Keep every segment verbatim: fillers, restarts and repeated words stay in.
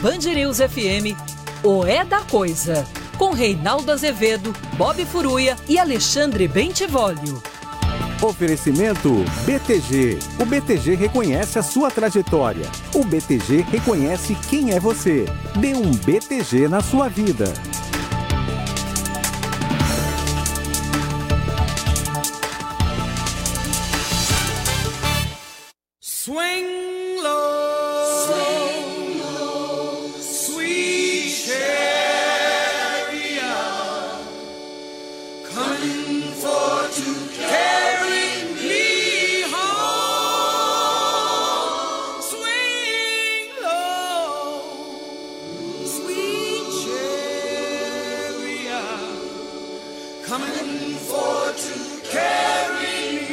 Band News F M, o É da Coisa, com Reinaldo Azevedo, Bob Furuia e Alexandre Bentivolio. Oferecimento B T G. O B T G reconhece a sua trajetória. O B T G reconhece quem é você. Dê um B T G na sua vida. Swing low, swing low, sweet chariot, coming for to carry me home. Swing low, sweet chariot, coming for to carry me.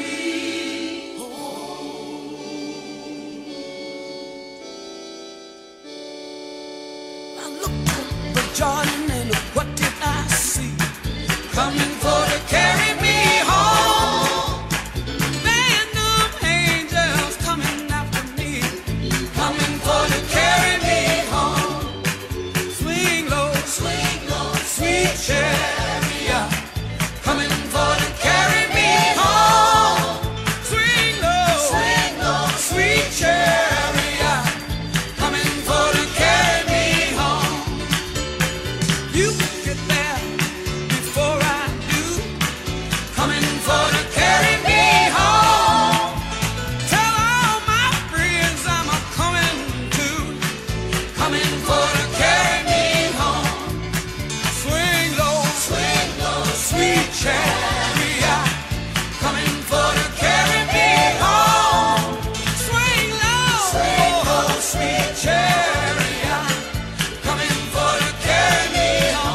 Jordan, and what did I see? Coming for to carry me home. Band of angels coming after me, coming for to carry me home. Swing low, swing low, sweet chariot, coming for to carry me home. Swing low, swing low, sweet chariot, coming for to carry me home. You get there before I do, coming for to carry me home. Tell all my friends I'm a coming too, coming for to carry me home. Swing low, swing low, sweet chariot, coming for to carry me home. Swing low, swing low, sweet chariot, coming for to carry me.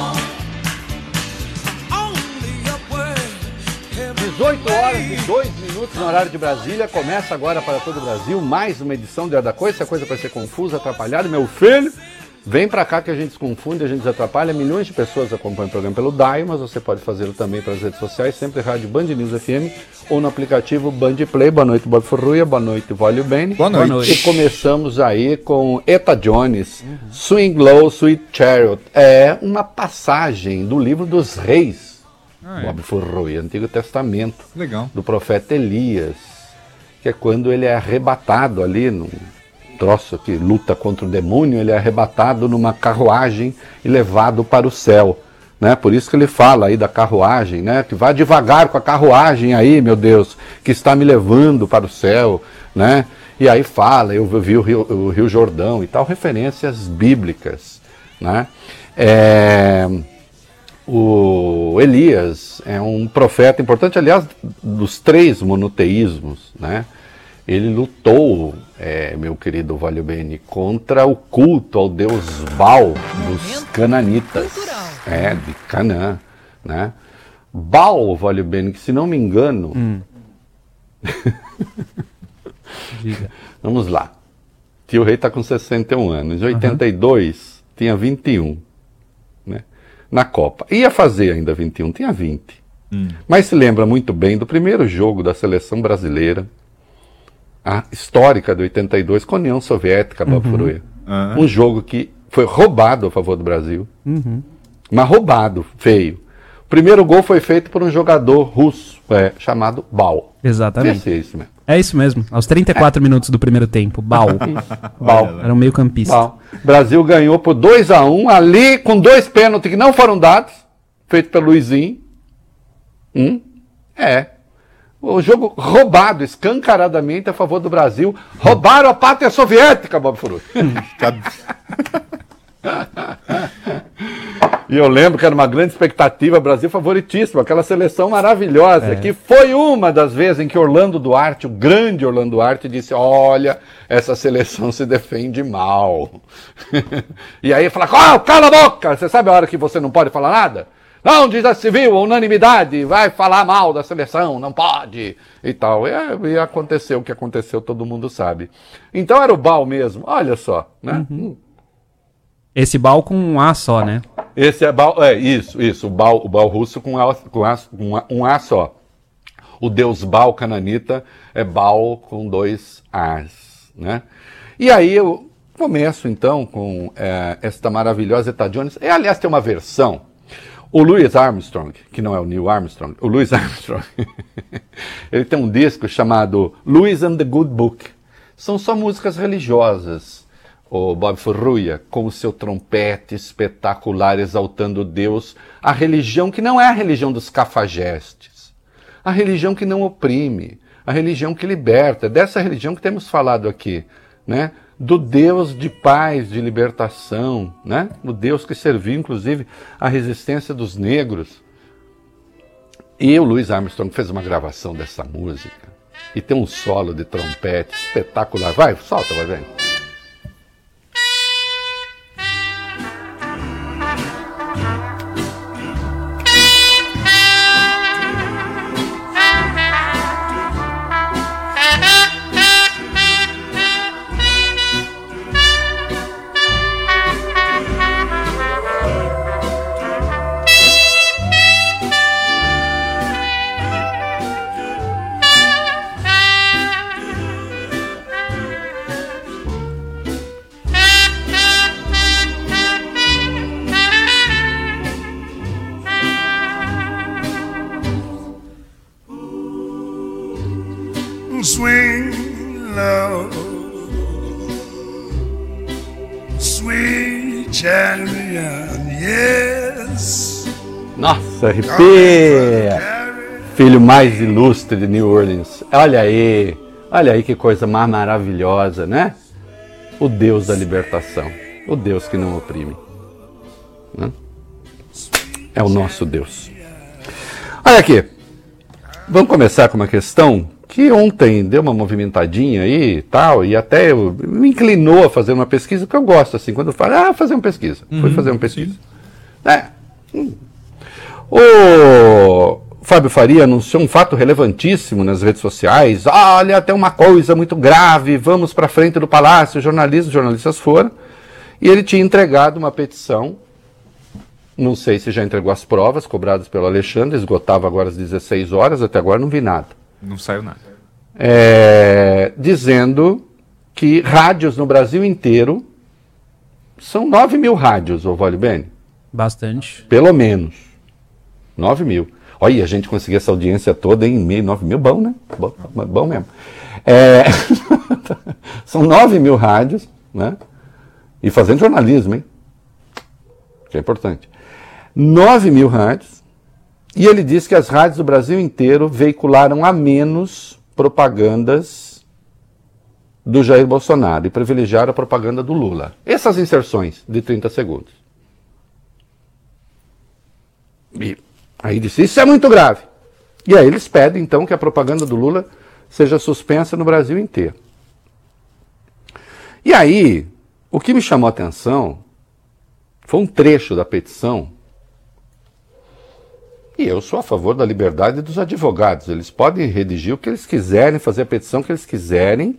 dezoito horas e dois minutos no horário de Brasília. Começa agora para todo o Brasil mais uma edição de É da Coisa. Se a coisa vai ser confusa, atrapalhada, meu filho, vem pra cá que a gente se confunde, a gente desatrapalha. Milhões de pessoas acompanham o programa pelo Dial, mas você pode fazê-lo também pelas redes sociais, sempre Rádio Band News F M ou no aplicativo Band Play. Boa noite, Bob Furuia. Boa noite, Volio Bene. Boa noite. Boa noite. E começamos aí com Etta Jones, uhum. Swing Low, Sweet Chariot. É uma passagem do livro dos Reis. Ah, é. Bob Furuia, Antigo Testamento. Legal. Do profeta Elias, que é quando ele é arrebatado ali num troço que luta contra o demônio, ele é arrebatado numa carruagem e levado para o céu, né? Por isso que ele fala aí da carruagem, né? Que vá devagar com a carruagem aí, meu Deus, que está me levando para o céu, né? E aí fala, eu vi o Rio, o Rio Jordão e tal, referências bíblicas, né? É... O Elias é um profeta importante, aliás, dos três monoteísmos, né? Ele lutou, é, meu querido Valio Bene, contra o culto ao deus Baal dos cananitas, é, de Canaã, né? Baal, Valio Bene, que se não me engano... Hum. Diga. Vamos lá. Tio Rei está com sessenta e um anos, em oitenta e dois uhum. tinha vinte e um, né? Na Copa. Ia fazer ainda vinte e um, tinha vinte. Hum. Mas se lembra muito bem do primeiro jogo da seleção brasileira, a histórica de oitenta e dois, com a União Soviética, uhum. Bob Furuia. Uhum. Um jogo que foi roubado a favor do Brasil. Uhum. Mas roubado, feio. O primeiro gol foi feito por um jogador russo, é, chamado Baal. Exatamente. É isso mesmo. É isso mesmo, aos trinta e quatro é. minutos do primeiro tempo, Baal. Baal. Era um meio campista. Baal. Brasil ganhou por dois a um, ali com dois pênaltis que não foram dados, feito pelo Luizinho. Hum? É. O jogo roubado, escancaradamente a favor do Brasil. Roubaram a pátria soviética, Bob Furuia. E eu lembro que era uma grande expectativa, Brasil favoritíssimo, aquela seleção maravilhosa, é. que foi uma das vezes em que Orlando Duarte, o grande Orlando Duarte, disse, olha, essa seleção se defende mal. E aí fala, oh, cala a boca, você sabe a hora que você não pode falar nada? Não, diz a civil, unanimidade, vai falar mal da seleção, não pode, e tal. E, e aconteceu o que aconteceu, todo mundo sabe. Então era o Baal mesmo, olha só, né? Uhum. Esse Baal com um A só, né? Esse é Baal, é isso, isso, o Baal, o Baal russo com, a, com, a, com a, um A só. O deus Baal cananita é Baal com dois As, né? E aí eu Começo então com é, esta maravilhosa Etta Jones. E, aliás, tem uma versão. O Louis Armstrong, que não é o Neil Armstrong, o Louis Armstrong, ele tem um disco chamado Louis and the Good Book. São só músicas religiosas. O Bob Furruia, com o seu trompete espetacular exaltando Deus, a religião que não é a religião dos cafajestes, a religião que não oprime, a religião que liberta, é dessa religião que temos falado aqui, né? Do Deus de paz, de libertação, né? O Deus que serviu, inclusive, a resistência dos negros. E o Louis Armstrong fez uma gravação dessa música e tem um solo de trompete espetacular. Vai, solta, vai vendo. Swing low, sweet champion, yes. Nossa, arrepia! Filho mais ilustre de New Orleans. Olha aí, olha aí que coisa mais maravilhosa, né? O Deus da libertação, o Deus que não oprime, né? É o nosso Deus. Olha aqui, vamos começar com uma questão que ontem deu uma movimentadinha aí e tal, e até eu, me inclinou a fazer uma pesquisa, que eu gosto assim, quando eu falo, ah, fazer uma pesquisa, uhum, fui fazer uma pesquisa. É. Hum. O Fábio Faria anunciou um fato relevantíssimo nas redes sociais, olha, tem uma coisa muito grave, vamos para frente do Palácio, jornalistas, jornalistas foram, e ele tinha entregado uma petição, não sei se já entregou as provas cobradas pelo Alexandre, esgotava agora às dezesseis horas, até agora não vi nada. Não saiu nada. É, dizendo que rádios no Brasil inteiro são nove mil rádios, ô Vale Bene. Bastante. Pelo menos. nove mil. Olha, a gente conseguiu essa audiência toda em meio, nove mil, bom, né? Bom, bom mesmo. É, são nove mil rádios, né? E fazendo jornalismo, hein? Que é importante. nove mil rádios. E ele diz que as rádios do Brasil inteiro veicularam a menos propagandas do Jair Bolsonaro e privilegiaram a propaganda do Lula. Essas inserções de trinta segundos. E aí disse, isso é muito grave. E aí eles pedem, então, que a propaganda do Lula seja suspensa no Brasil inteiro. E aí, o que me chamou a atenção foi um trecho da petição. E eu sou a favor da liberdade dos advogados. Eles podem redigir o que eles quiserem, fazer a petição que eles quiserem.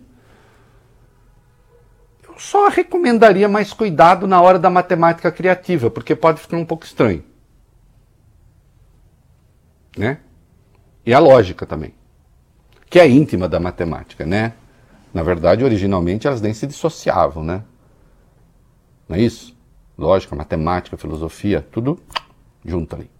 Eu só recomendaria mais cuidado na hora da matemática criativa, porque pode ficar um pouco estranho. Né? E a lógica também, que é íntima da matemática, né? Na verdade, originalmente, elas nem se dissociavam, né? Não é isso? Lógica, matemática, filosofia, tudo junto ali.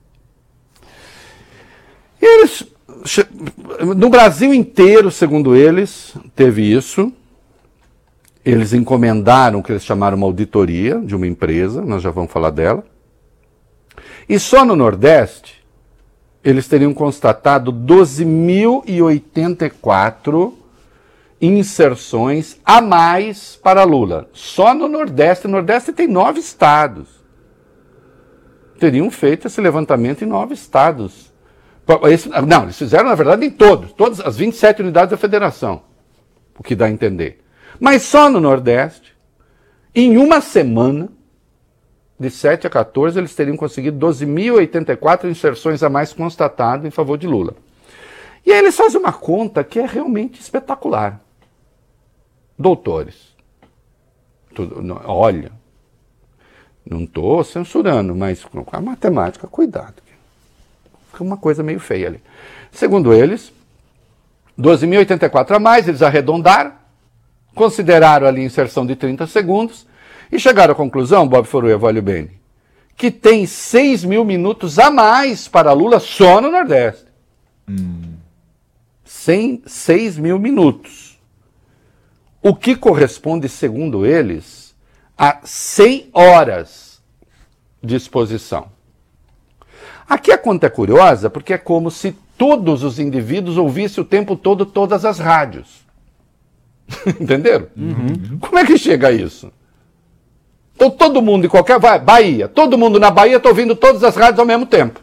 E eles, no Brasil inteiro, segundo eles, teve isso. Eles encomendaram o que eles chamaram uma auditoria de uma empresa, nós já vamos falar dela. E só no Nordeste, eles teriam constatado doze mil e oitenta e quatro inserções a mais para Lula. Só no Nordeste. O Nordeste tem nove estados. Teriam feito esse levantamento em nove estados. Esse, não, eles fizeram, na verdade, em todos. Todas as vinte e sete unidades da federação. O que dá a entender. Mas só no Nordeste, em uma semana, de sete a quatorze, eles teriam conseguido doze mil e oitenta e quatro inserções a mais constatado em favor de Lula. E aí eles fazem uma conta que é realmente espetacular. Doutores, tudo, não, olha, não estou censurando, mas com a matemática, cuidado. Fica uma coisa meio feia ali. Segundo eles, doze mil e oitenta e quatro a mais, eles arredondaram, consideraram ali inserção de trinta segundos e chegaram à conclusão, Bob Furuia, Vólio Bene, que tem seis mil minutos a mais para Lula só no Nordeste. Hum. seis mil minutos. O que corresponde, segundo eles, a cem horas de exposição. Aqui a conta é curiosa porque é como se todos os indivíduos ouvissem o tempo todo todas as rádios. Entenderam? Uhum. Como é que chega a isso? Então todo mundo em qualquer... Vai, Bahia. Todo mundo na Bahia está ouvindo todas as rádios ao mesmo tempo.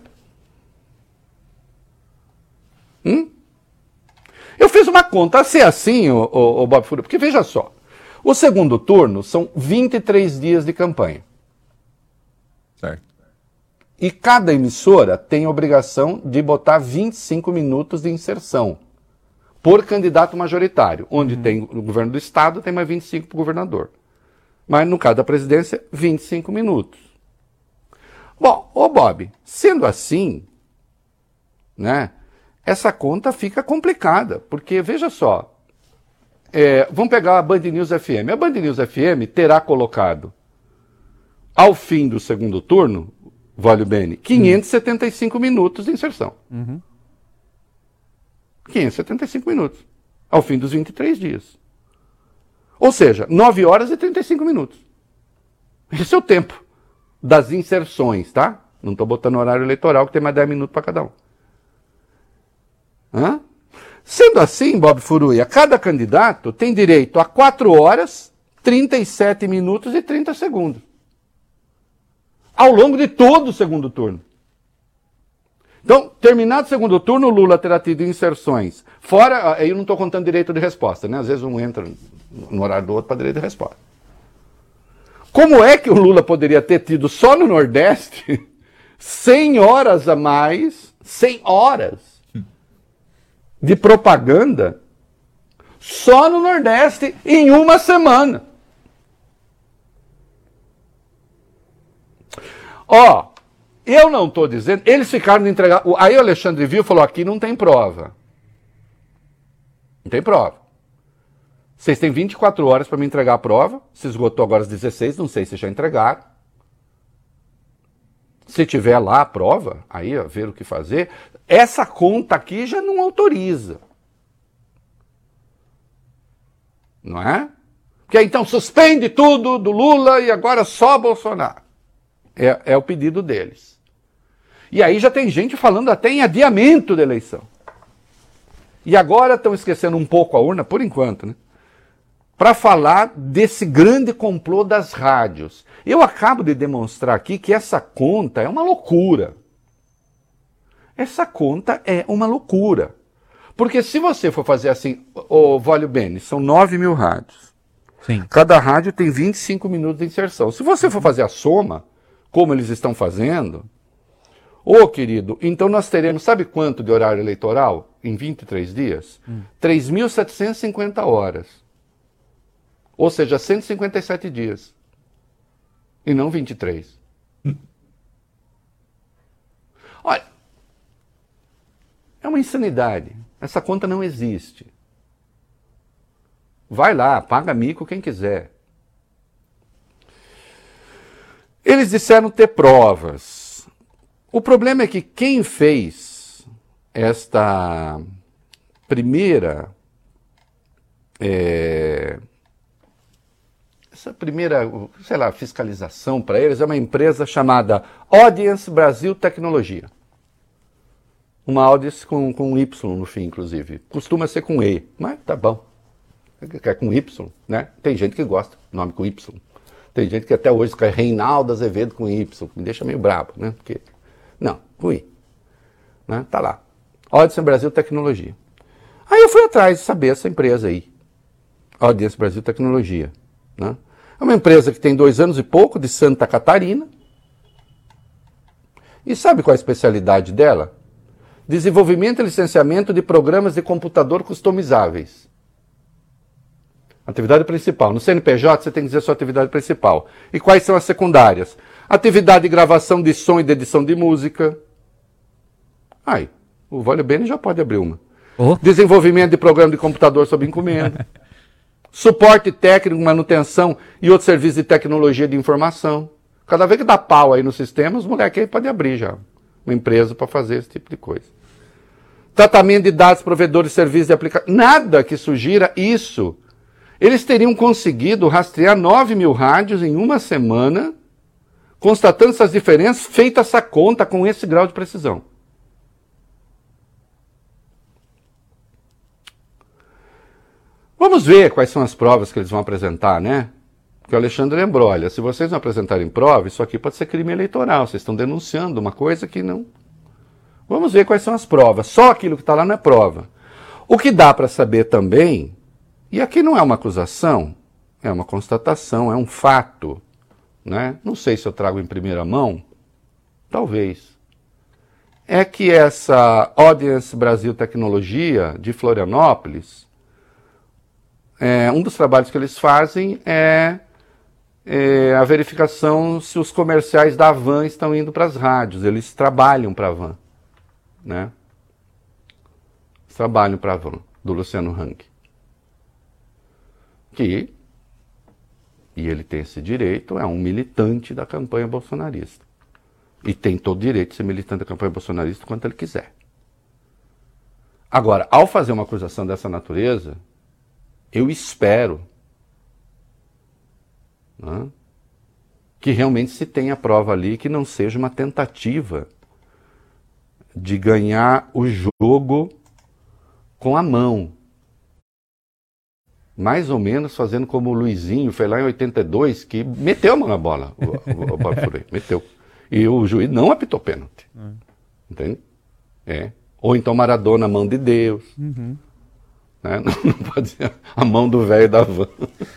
Hum? Eu fiz uma conta, se é assim, o, o, o Bob Furuia, porque veja só, o segundo turno são vinte e três dias de campanha. Certo. E cada emissora tem a obrigação de botar vinte e cinco minutos de inserção por candidato majoritário, onde uhum. tem o governo do estado, tem mais vinte e cinco para o governador. Mas no caso da presidência, vinte e cinco minutos. Bom, ô Bob, sendo assim, né, essa conta fica complicada, porque veja só, é, vamos pegar a Band News F M. A Band News F M terá colocado, ao fim do segundo turno, Vólio Bene, quinhentos e setenta e cinco uhum. minutos de inserção. Uhum. quinhentos e setenta e cinco minutos, ao fim dos vinte e três dias. Ou seja, nove horas e trinta e cinco minutos. Esse é o tempo das inserções, tá? Não estou botando horário eleitoral, que tem mais dez minutos para cada um. Hã? Sendo assim, Bob Furuia, cada candidato tem direito a quatro horas, trinta e sete minutos e trinta segundos. Ao longo de todo o segundo turno. Então, terminado o segundo turno, o Lula terá tido inserções. Fora, aí eu não estou contando direito de resposta, né? Às vezes um entra no horário do outro para direito de resposta. Como é que o Lula poderia ter tido só no Nordeste cem horas a mais, cem horas de propaganda só no Nordeste em uma semana? Ó, eu não estou dizendo... Eles ficaram de entregar... Aí o Alexandre viu e falou, aqui não tem prova. Não tem prova. Vocês têm vinte e quatro horas para me entregar a prova. Se esgotou agora às dezesseis, não sei se já entregaram. Se tiver lá a prova, aí ó, ver o que fazer. Essa conta aqui já não autoriza. Não é? Porque então suspende tudo do Lula e agora só Bolsonaro. É, é o pedido deles. E aí já tem gente falando até em adiamento da eleição. E agora estão esquecendo um pouco a urna, por enquanto, né? Para falar desse grande complô das rádios. Eu acabo de demonstrar aqui que essa conta é uma loucura. Essa conta é uma loucura. Porque se você for fazer assim, o Vólio Bene, são nove mil rádios. Sim. Cada rádio tem vinte e cinco minutos de inserção. Se você for fazer a soma, como eles estão fazendo, ô querido, então nós teremos, sabe quanto de horário eleitoral em vinte e três dias? Hum. três mil setecentas e cinquenta horas. Ou seja, cento e cinquenta e sete dias. E não vinte e três. Hum. Olha, é uma insanidade. Essa conta não existe. Vai lá, paga mico quem quiser. Eles disseram ter provas. O problema é que quem fez esta primeira... É, essa primeira, sei lá, fiscalização para eles é uma empresa chamada Audience Brasil Tecnologia. Uma Audience com, com Y no fim, inclusive. Costuma ser com E, mas tá bom. É com Y, né? Tem gente que gosta do nome com Y. Tem gente que até hoje quer Reinaldo Azevedo com Y. Me deixa meio brabo, né? Porque... Não, com I. Né? Tá lá. Audience Brasil Tecnologia. Aí eu fui atrás de saber essa empresa aí. Audience Brasil Tecnologia. Né? É uma empresa que tem dois anos e pouco, de Santa Catarina. E sabe qual é a especialidade dela? Desenvolvimento e licenciamento de programas de computador customizáveis. Atividade principal. No C N P J você tem que dizer a sua atividade principal. E quais são as secundárias? Atividade de gravação de som e de edição de música. Aí, o Vólio Bene já pode abrir uma. Oh. Desenvolvimento de programa de computador sob encomenda. suporte técnico, manutenção e outros serviços de tecnologia de informação. Cada vez que dá pau aí no sistema, os moleques aí podem abrir já uma empresa para fazer esse tipo de coisa. Tratamento de dados, provedores de serviços de aplicação. Nada que sugira isso. Eles teriam conseguido rastrear nove mil rádios em uma semana, constatando essas diferenças, feita essa conta com esse grau de precisão. Vamos ver quais são as provas que eles vão apresentar, né? Porque o Alexandre lembrou, olha, se vocês não apresentarem prova, isso aqui pode ser crime eleitoral, vocês estão denunciando uma coisa que não... Vamos ver quais são as provas. Só aquilo que está lá não é prova. O que dá para saber também, e aqui não é uma acusação, é uma constatação, é um fato, né? Não sei se eu trago em primeira mão, talvez. É que essa Audience Brasil Tecnologia de Florianópolis, é, um dos trabalhos que eles fazem é, é a verificação se os comerciais da Van estão indo para as rádios. Eles trabalham para a Van, né? Eles trabalham para a Van, do Luciano Hang. Que, e ele tem esse direito, é um militante da campanha bolsonarista. E tem todo o direito de ser militante da campanha bolsonarista quanto ele quiser. Agora, ao fazer uma acusação dessa natureza, eu espero, né, que realmente se tenha prova ali, que não seja uma tentativa de ganhar o jogo com a mão. Mais ou menos fazendo como o Luizinho fez lá em oitenta e dois, que meteu a mão na bola, o, o, o Bob Furui, meteu. E o juiz não apitou pênalti. Uhum. Entende? É. Ou então Maradona, a mão de Deus. Uhum. Né? Não, não pode ser a mão do velho da van.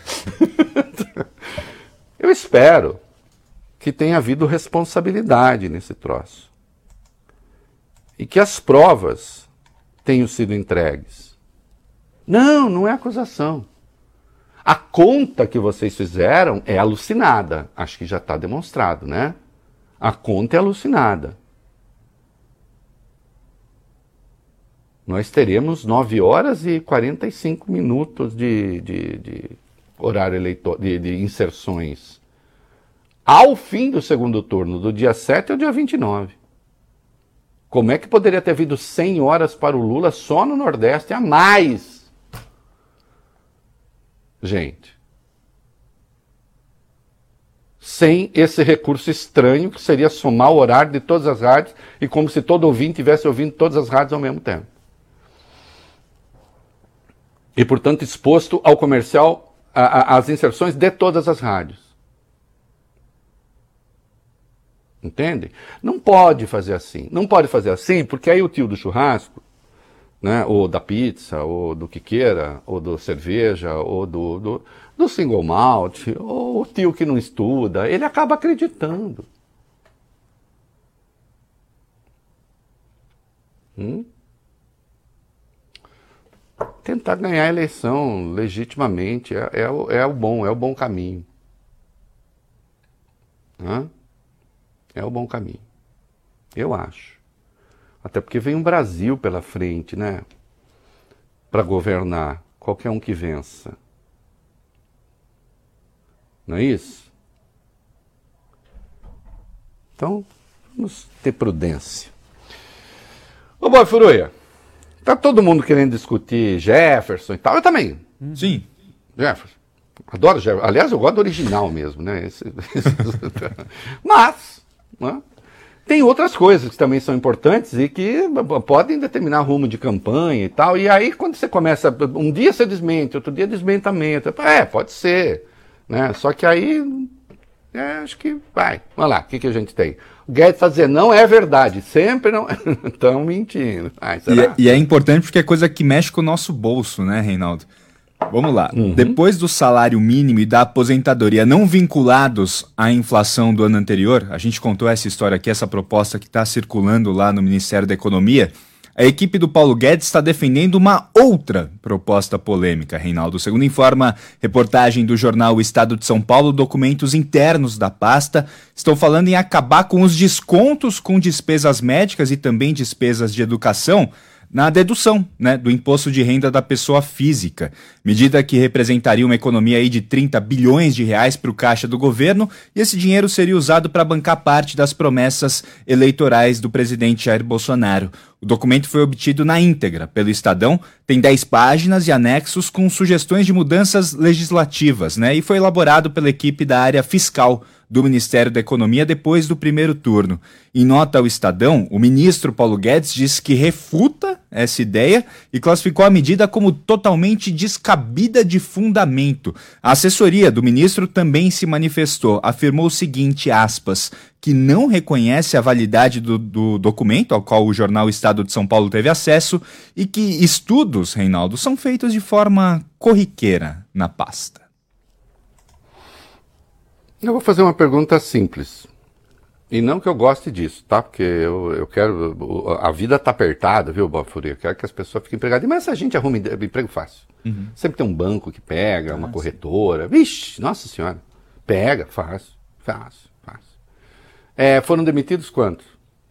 Eu espero que tenha havido responsabilidade nesse troço. E que as provas tenham sido entregues. Não, não é acusação. A conta que vocês fizeram é alucinada. Acho que já está demonstrado, né? A conta é alucinada. Nós teremos nove horas e quarenta e cinco minutos de, de, de horário eleitor, de, de inserções. Ao fim do segundo turno, do dia sete ao dia vinte e nove. Como é que poderia ter havido cem horas para o Lula só no Nordeste a mais? Gente. Sem esse recurso estranho, que seria somar o horário de todas as rádios, e como se todo ouvinte estivesse ouvindo todas as rádios ao mesmo tempo. E, portanto, exposto ao comercial, às inserções de todas as rádios. Entende? Não pode fazer assim. Não pode fazer assim, porque aí o tio do churrasco, né, ou da pizza, ou do que queira, ou do cerveja, ou do, do, do single malt, ou o tio que não estuda, ele acaba acreditando. Hum? Tentar ganhar a eleição legitimamente é, é, o, é o bom, é o bom caminho. Hã? É o bom caminho. Eu acho. Até porque vem um Brasil pela frente, né? Para governar. Qualquer um que vença. Não é isso? Então, vamos ter prudência. Ô, Bob Furuia, tá todo mundo querendo discutir Jefferson e tal. Eu também. Sim. Jefferson. Adoro Jefferson. Aliás, eu gosto do original mesmo, né? Esse, esse... Mas, né? Tem outras coisas que também são importantes e que podem determinar rumo de campanha e tal. E aí, quando você começa... Um dia você desmente, outro dia desmentamento. É, pode ser. Né? Só que aí... É, acho que vai. Vamos lá, o que, que a gente tem? O Guedes está dizendo, não é verdade. Sempre não... Estão mentindo. Ai, será? E, e é importante porque é coisa que mexe com o nosso bolso, né, Reinaldo? Vamos lá. Uhum. Depois do salário mínimo e da aposentadoria não vinculados à inflação do ano anterior, a gente contou essa história aqui, essa proposta que está circulando lá no Ministério da Economia, a equipe do Paulo Guedes está defendendo uma outra proposta polêmica, Reinaldo. Segundo informa reportagem do jornal O Estado de São Paulo, documentos internos da pasta estão falando em acabar com os descontos com despesas médicas e também despesas de educação na dedução, né, do imposto de renda da pessoa física, medida que representaria uma economia aí de trinta bilhões de reais para o caixa do governo, e esse dinheiro seria usado para bancar parte das promessas eleitorais do presidente Jair Bolsonaro. O documento foi obtido na íntegra pelo Estadão, tem dez páginas e anexos com sugestões de mudanças legislativas, né, e foi elaborado pela equipe da área fiscal do Ministério da Economia depois do primeiro turno. Em nota ao Estadão, o ministro Paulo Guedes disse que refuta essa ideia e classificou a medida como totalmente descabida de fundamento. A assessoria do ministro também se manifestou, afirmou o seguinte, aspas, que não reconhece a validade do, do documento ao qual o jornal Estado de São Paulo teve acesso e que estudos, Reinaldo, são feitos de forma corriqueira na pasta. Eu vou fazer uma pergunta simples. E não que eu goste disso, tá? Porque eu, eu quero... A vida tá apertada, viu, Bob Furia? Eu quero que as pessoas fiquem empregadas. Mas essa gente arruma emprego fácil. Uhum. Sempre tem um banco que pega, uma ah, corretora. Sim. Vixe, nossa senhora. Pega, fácil, fácil, fácil. É, foram demitidos quantos?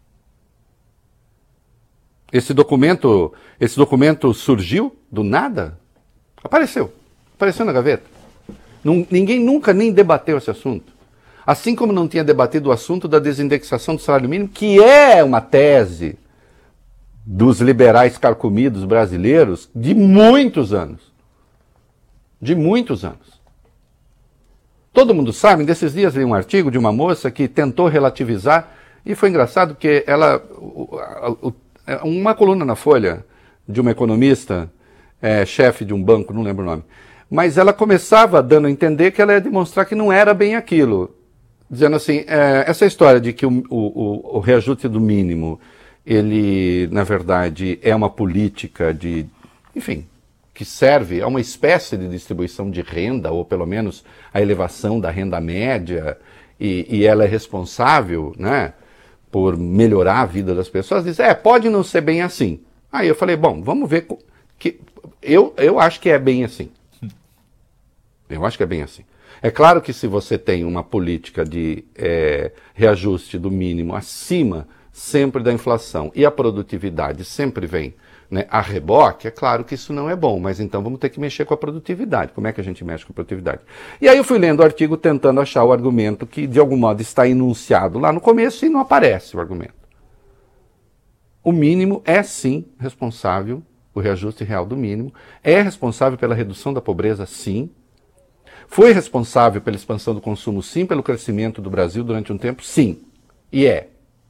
Esse documento, esse documento surgiu do nada? Apareceu. Apareceu na gaveta. Não, ninguém nunca nem debateu esse assunto. Assim como não tinha debatido o assunto da desindexação do salário mínimo, que é uma tese dos liberais carcomidos brasileiros de muitos anos. De muitos anos. Todo mundo sabe, desses dias li um artigo de uma moça que tentou relativizar, e foi engraçado porque ela, uma coluna na Folha de uma economista, é, chefe de um banco, não lembro o nome, mas ela começava dando a entender que ela ia demonstrar que não era bem aquilo. Dizendo assim, é, essa história de que o, o, o reajuste do mínimo, ele, na verdade, é uma política de, enfim, que serve a uma espécie de distribuição de renda, ou pelo menos a elevação da renda média, e, e ela é responsável, né, por melhorar a vida das pessoas, diz, é, pode não ser bem assim. Aí eu falei, bom, vamos ver, que eu, eu acho que é bem assim. Eu acho que é bem assim. É claro que se você tem uma política de é, reajuste do mínimo acima sempre da inflação e a produtividade sempre vem, né, a reboque, é claro que isso não é bom, mas então vamos ter que mexer com a produtividade. Como é que a gente mexe com a produtividade? E aí eu fui lendo o artigo tentando achar o argumento que de algum modo está enunciado lá no começo e não aparece o argumento. O mínimo é sim responsável, o reajuste real do mínimo, é responsável pela redução da pobreza, sim. Foi responsável pela expansão do consumo, sim, pelo crescimento do Brasil durante um tempo, sim. E é.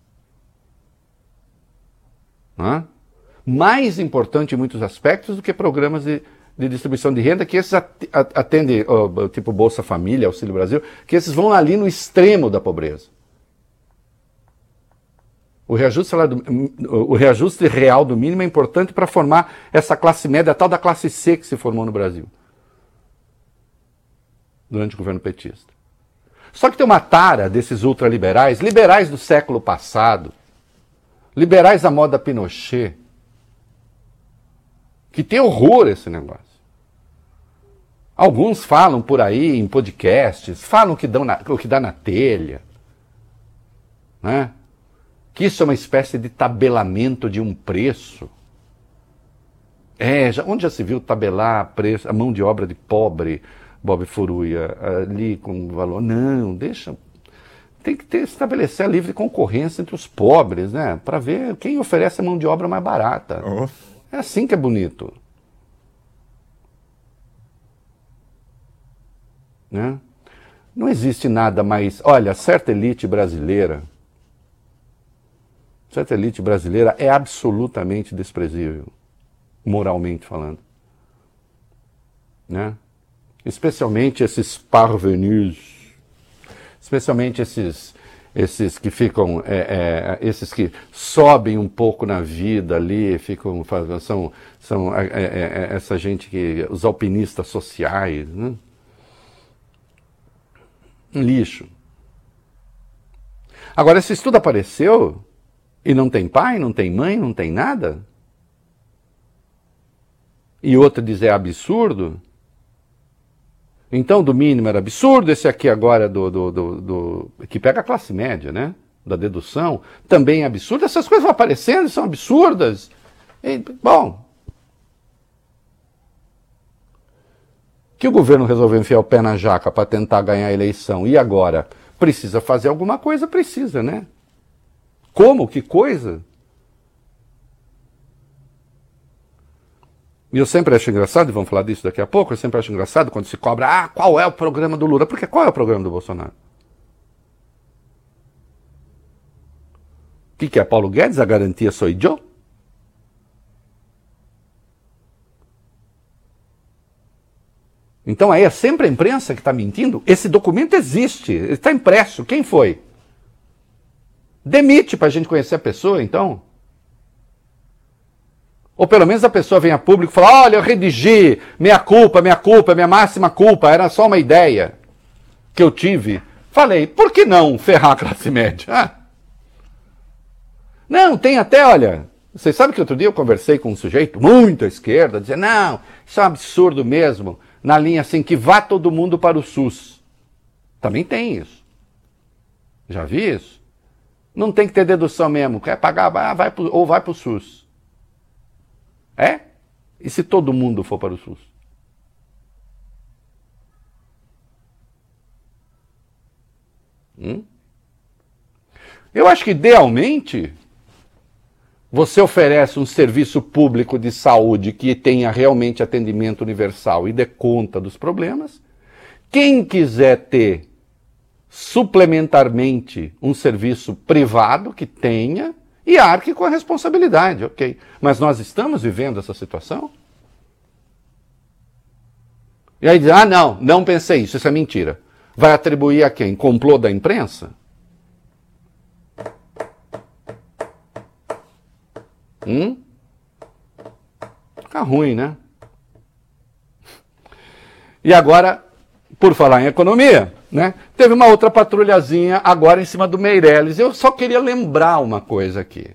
Hã? Mais importante em muitos aspectos do que programas de, de distribuição de renda, que esses atendem, oh, tipo Bolsa Família, Auxílio Brasil, que esses vão ali no extremo da pobreza. O reajuste, salário do, o reajuste real do mínimo é importante para formar essa classe média, a tal da classe C que se formou no Brasil durante o governo petista. Só que tem uma tara desses ultraliberais, liberais do século passado, liberais da moda Pinochet, que tem horror a esse negócio. Alguns falam por aí em podcasts, falam que dão na, o que dá na telha, né? Que isso é uma espécie de tabelamento de um preço. É, já, onde já se viu tabelar preço, a mão de obra de pobre, Bob Furuia, ali com valor? Não, deixa. Tem que ter, estabelecer a livre concorrência entre os pobres, né? Para ver quem oferece a mão de obra mais barata. Oh. É assim que é bonito. Né? Não existe nada mais... Olha, certa elite brasileira, certa elite brasileira é absolutamente desprezível, moralmente falando. Né? Especialmente esses parvenus, especialmente esses, esses que ficam, é, é, esses que sobem um pouco na vida ali, ficam, são, são é, é, essa gente que, os alpinistas sociais, né? Um lixo. Agora, esse estudo apareceu e não tem pai, não tem mãe, não tem nada? E outro diz é absurdo? Então, do mínimo era absurdo, esse aqui agora do, do, do, do que pega a classe média, né? Da dedução, também é absurdo. Essas coisas vão aparecendo, são absurdas. E, bom, que o governo resolveu enfiar o pé na jaca para tentar ganhar a eleição e agora precisa fazer alguma coisa, precisa, né? Como? Que coisa? E eu sempre acho engraçado, e vamos falar disso daqui a pouco, eu sempre acho engraçado quando se cobra, ah, qual é o programa do Lula? Porque qual é o programa do Bolsonaro? O que, que é Paulo Guedes? A garantia sou eu? Então aí é sempre a imprensa que está mentindo? Esse documento existe, ele está impresso. Quem foi? Demite para a gente conhecer a pessoa, então. Ou pelo menos a pessoa vem a público e fala, olha, eu redigi, minha culpa, minha culpa, minha máxima culpa, era só uma ideia que eu tive. Falei, por que não ferrar a classe média? Ah. Não, tem até, olha, vocês sabem que outro dia eu conversei com um sujeito muito à esquerda, dizendo, não, isso é um absurdo mesmo, na linha assim, que vá todo mundo para o SUS. Também tem isso. Já vi isso? Não tem que ter dedução mesmo, quer pagar, vai, vai pro, ou vai para o SUS. É? E se todo mundo for para o SUS? Hum? Eu acho que, idealmente, você oferece um serviço público de saúde que tenha realmente atendimento universal e dê conta dos problemas. Quem quiser ter, suplementarmente, um serviço privado que tenha, e arque com a responsabilidade, ok. Mas nós estamos vivendo essa situação? E aí diz, ah não, não pensei isso, isso é mentira. Vai atribuir a quem? Complô da imprensa? Hum? Fica ruim, né? E agora, por falar em economia, né, teve uma outra patrulhazinha agora em cima do Meirelles. Eu só queria lembrar uma coisa aqui.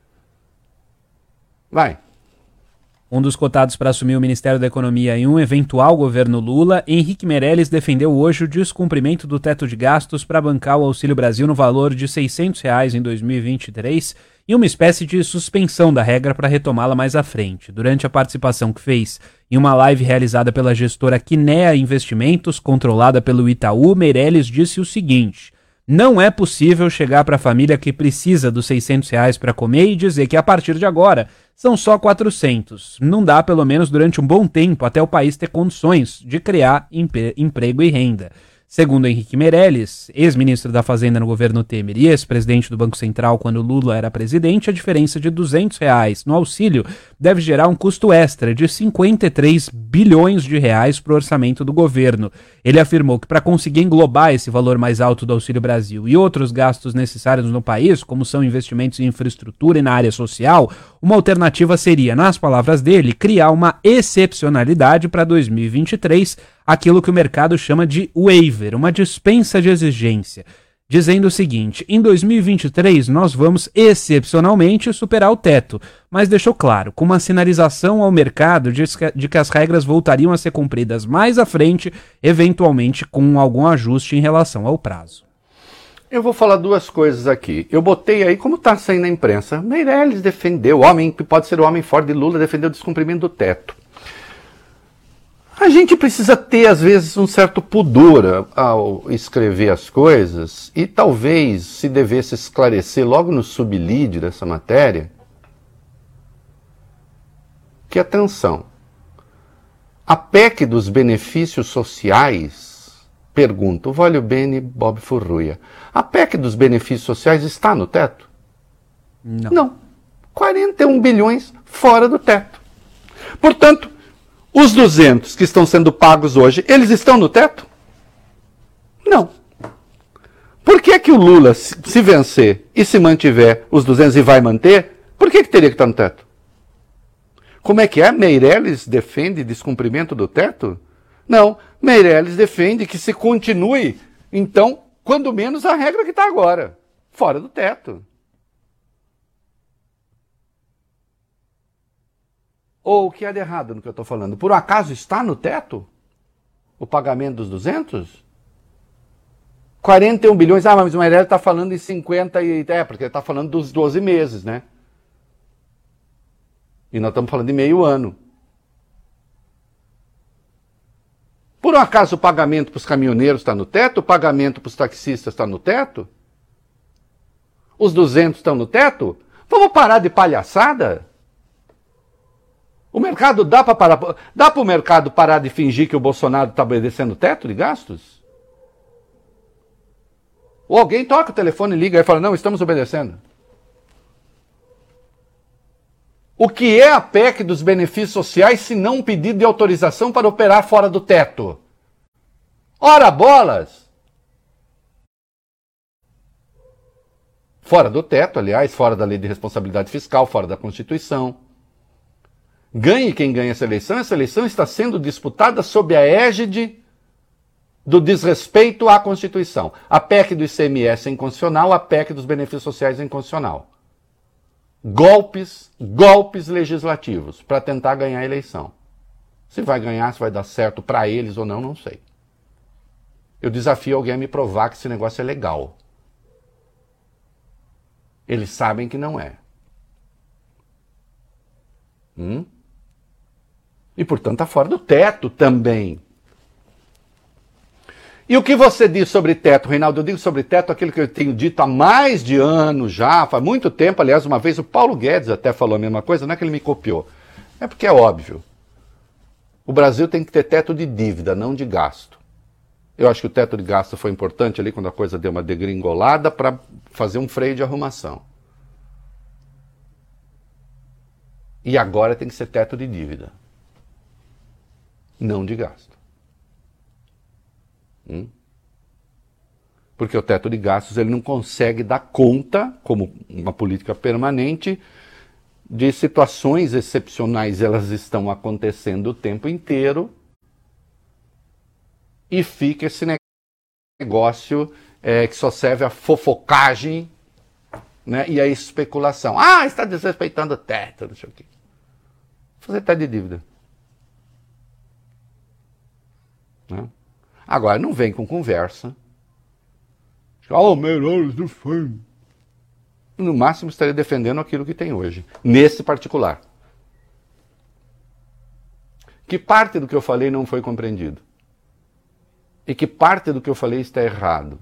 Vai. Um dos cotados para assumir o Ministério da Economia em um eventual governo Lula, Henrique Meirelles defendeu hoje o descumprimento do teto de gastos para bancar o Auxílio Brasil no valor de seiscentos reais em dois mil e vinte e três e uma espécie de suspensão da regra para retomá-la mais à frente. Durante a participação que fez em uma live realizada pela gestora Kinea Investimentos, controlada pelo Itaú, Meirelles disse o seguinte: não é possível chegar para a família que precisa dos seiscentos reais para comer e dizer que a partir de agora são só quatrocentos. Não dá, pelo menos durante um bom tempo, até o país ter condições de criar empre- emprego e renda. Segundo Henrique Meirelles, ex-ministro da Fazenda no governo Temer e ex-presidente do Banco Central quando Lula era presidente, a diferença de duzentos reais no auxílio deve gerar um custo extra de cinquenta e três bilhões de reais para o orçamento do governo. Ele afirmou que para conseguir englobar esse valor mais alto do Auxílio Brasil e outros gastos necessários no país, como são investimentos em infraestrutura e na área social, uma alternativa seria, nas palavras dele, criar uma excepcionalidade para dois mil e vinte e três, aquilo que o mercado chama de waiver, uma dispensa de exigência, dizendo o seguinte: em dois mil e vinte e três nós vamos excepcionalmente superar o teto, mas deixou claro, com uma sinalização ao mercado de que, de que as regras voltariam a ser cumpridas mais à frente, eventualmente com algum ajuste em relação ao prazo. Eu vou falar duas coisas aqui. Eu botei aí, como está saindo na imprensa, Meirelles defendeu, homem que pode ser o homem forte de Lula, defendeu o descumprimento do teto. A gente precisa ter, às vezes, um certo pudor ao escrever as coisas e talvez se devesse esclarecer logo no sublide dessa matéria que, atenção, a P E C dos benefícios sociais, pergunto, Voglio bene, Bob Furruia, a P E C dos benefícios sociais está no teto? Não. Não. quarenta e um bilhões fora do teto. Portanto, os duzentos que estão sendo pagos hoje, eles estão no teto? Não. Por que que o Lula, se vencer e se mantiver os duzentos e vai manter, por que que teria que estar no teto? Como é que é? Meirelles defende descumprimento do teto? Não. Meirelles defende que se continue, então, quando menos a regra que está agora, fora do teto. Ou o que há de errado no que eu estou falando? Por acaso está no teto o pagamento dos duzentos? quarenta e um bilhões, ah, mas o Meirelles está falando em cinquenta e... É, porque ele está falando dos doze meses, né? E nós estamos falando de meio ano. Por um acaso o pagamento para os caminhoneiros está no teto? O pagamento para os taxistas está no teto? Os duzentos estão no teto? Vamos parar de palhaçada? O mercado dá para parar, dá para o mercado parar de fingir que o Bolsonaro está obedecendo o teto de gastos? Ou alguém toca o telefone, liga e fala, não, estamos obedecendo. O que é a P E C dos benefícios sociais se não um pedido de autorização para operar fora do teto? Ora bolas! Fora do teto, aliás, fora da lei de responsabilidade fiscal, fora da Constituição. Ganhe quem ganha essa eleição, essa eleição está sendo disputada sob a égide do desrespeito à Constituição. A P E C do I C M S é inconstitucional, a P E C dos benefícios sociais é inconstitucional. Golpes, golpes legislativos para tentar ganhar a eleição. Se vai ganhar, se vai dar certo para eles ou não, não sei. Eu desafio alguém a me provar que esse negócio é legal. Eles sabem que não é. Hum? E, portanto, está fora do teto também. E o que você diz sobre teto, Reinaldo? Eu digo sobre teto aquilo que eu tenho dito há mais de anos já, faz muito tempo. Aliás, uma vez o Paulo Guedes até falou a mesma coisa, não é que ele me copiou. É porque é óbvio. O Brasil tem que ter teto de dívida, não de gasto. Eu acho que o teto de gasto foi importante ali quando a coisa deu uma degringolada para fazer um freio de arrumação. E agora tem que ser teto de dívida, não de gasto. Hum? Porque o teto de gastos ele não consegue dar conta, como uma política permanente, de situações excepcionais. Elas estão acontecendo o tempo inteiro e fica esse negócio é, que só serve a fofocagem, né, e a especulação. Ah, está desrespeitando o teto, não sei o quê. Fazer teto de dívida. Né? Agora, não vem com conversa. Oh, melhores do fã. No máximo, estaria defendendo aquilo que tem hoje. Nesse particular. Que parte do que eu falei não foi compreendido? E que parte do que eu falei está errado?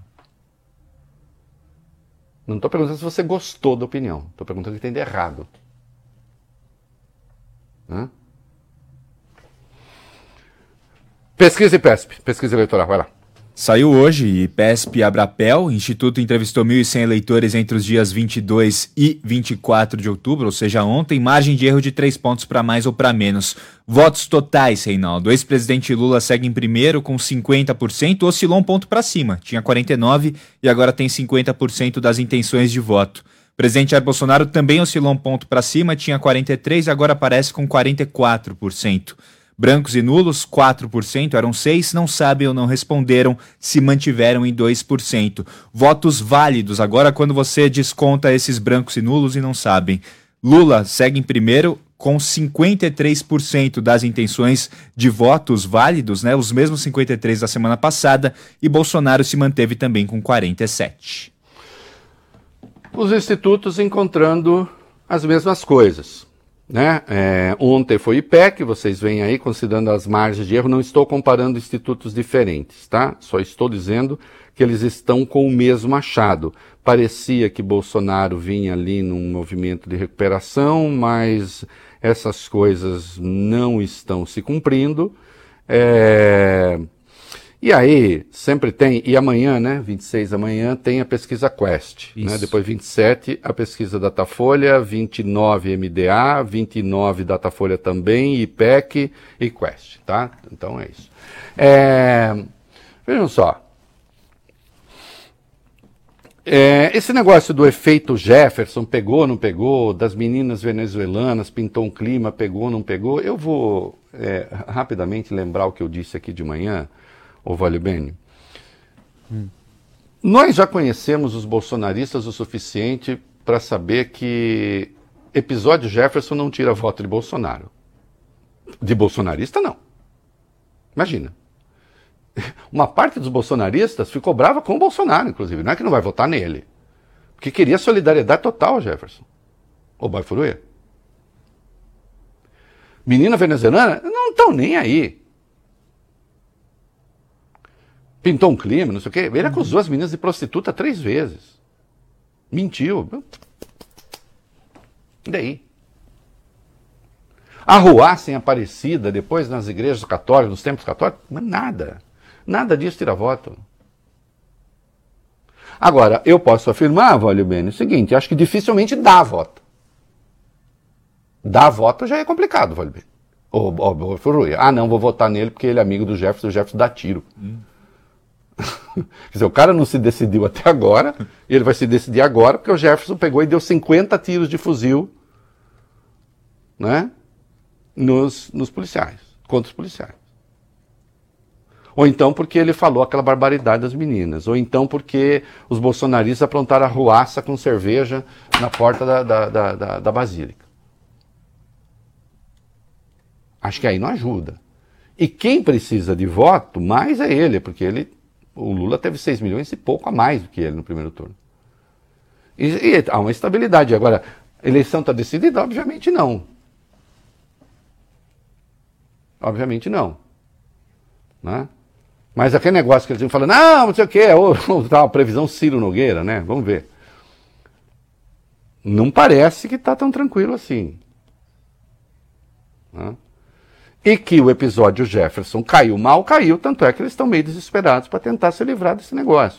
Não estou perguntando se você gostou da opinião. Estou perguntando o que tem de errado. Hã? Pesquisa e P E S P, pesquisa eleitoral, vai lá. Saiu hoje e P E S P e Abrapel, o Instituto entrevistou mil e cem eleitores entre os dias vinte e dois e vinte e quatro de outubro, ou seja, ontem, margem de erro de três pontos para mais ou para menos. Votos totais, Reinaldo. O ex-presidente Lula segue em primeiro com cinquenta por cento, oscilou um ponto para cima, tinha quarenta e nove por cento e agora tem cinquenta por cento das intenções de voto. O presidente Jair Bolsonaro também oscilou um ponto para cima, tinha quarenta e três por cento e agora aparece com quarenta e quatro por cento. Brancos e nulos, quatro por cento, eram seis por cento, não sabem ou não responderam, se mantiveram em dois por cento. Votos válidos, agora quando você desconta esses brancos e nulos e não sabem. Lula segue em primeiro com cinquenta e três por cento das intenções de votos válidos, né, os mesmos cinquenta e três por cento da semana passada, e Bolsonaro se manteve também com quarenta e sete por cento. Os institutos encontrando as mesmas coisas. Né? É, ontem foi I P E C, vocês veem aí, considerando as margens de erro, não estou comparando institutos diferentes, tá? Só estou dizendo que eles estão com o mesmo achado. Parecia que Bolsonaro vinha ali num movimento de recuperação, mas essas coisas não estão se cumprindo. É... E aí, sempre tem, e amanhã, né, vinte e seis amanhã, tem a pesquisa Quest, né, depois vinte e sete a pesquisa Datafolha, vinte e nove M D A, vinte e nove Datafolha também, I P E C e Quest, tá? Então é isso. É, vejam só, é, esse negócio do efeito Jefferson, pegou, não pegou, das meninas venezuelanas, pintou um clima, pegou, não pegou, eu vou é, rapidamente lembrar o que eu disse aqui de manhã, ô Vale Bene, hum. Nós já conhecemos os bolsonaristas o suficiente para saber que episódio Jefferson não tira voto de Bolsonaro. De bolsonarista, não. Imagina. Uma parte dos bolsonaristas ficou brava com o Bolsonaro, inclusive. Não é que não vai votar nele. Porque queria solidariedade total, Jefferson. Ô, Boy Furuia. Menina venezuelana, não estão nem aí. Pintou um clima, não sei o quê. Ele acusou as meninas de prostituta três vezes. Mentiu. E daí? Arruaça em Aparecida, depois nas igrejas católicas, nos templos católicos, mas nada. Nada disso tira voto. Agora, eu posso afirmar, Vólio Bene, o seguinte, acho que dificilmente dá voto. Dar voto já é complicado, Vólio Bene. Ou, ou, ou Furruia. Ah, não, vou votar nele porque ele é amigo do Jefferson, o Jefferson dá tiro. Hum. Quer dizer, o cara não se decidiu até agora, e ele vai se decidir agora, porque o Jefferson pegou e deu cinquenta tiros de fuzil, né, nos, nos policiais, contra os policiais. Ou então porque ele falou aquela barbaridade das meninas, ou então porque os bolsonaristas aprontaram a arruaça com cerveja na porta da, da, da, da, da Basílica. Acho que aí não ajuda. E quem precisa de voto mais é ele, porque ele, o Lula teve seis milhões e pouco a mais do que ele no primeiro turno. E, e há uma estabilidade. Agora, a eleição está decidida? Obviamente não. Obviamente não. Né? Mas aquele negócio que eles falam, não, não sei o que, é a previsão Ciro Nogueira, né? Vamos ver. Não parece que está tão tranquilo assim. Né? E que o episódio Jefferson caiu mal, caiu, tanto é que eles estão meio desesperados para tentar se livrar desse negócio.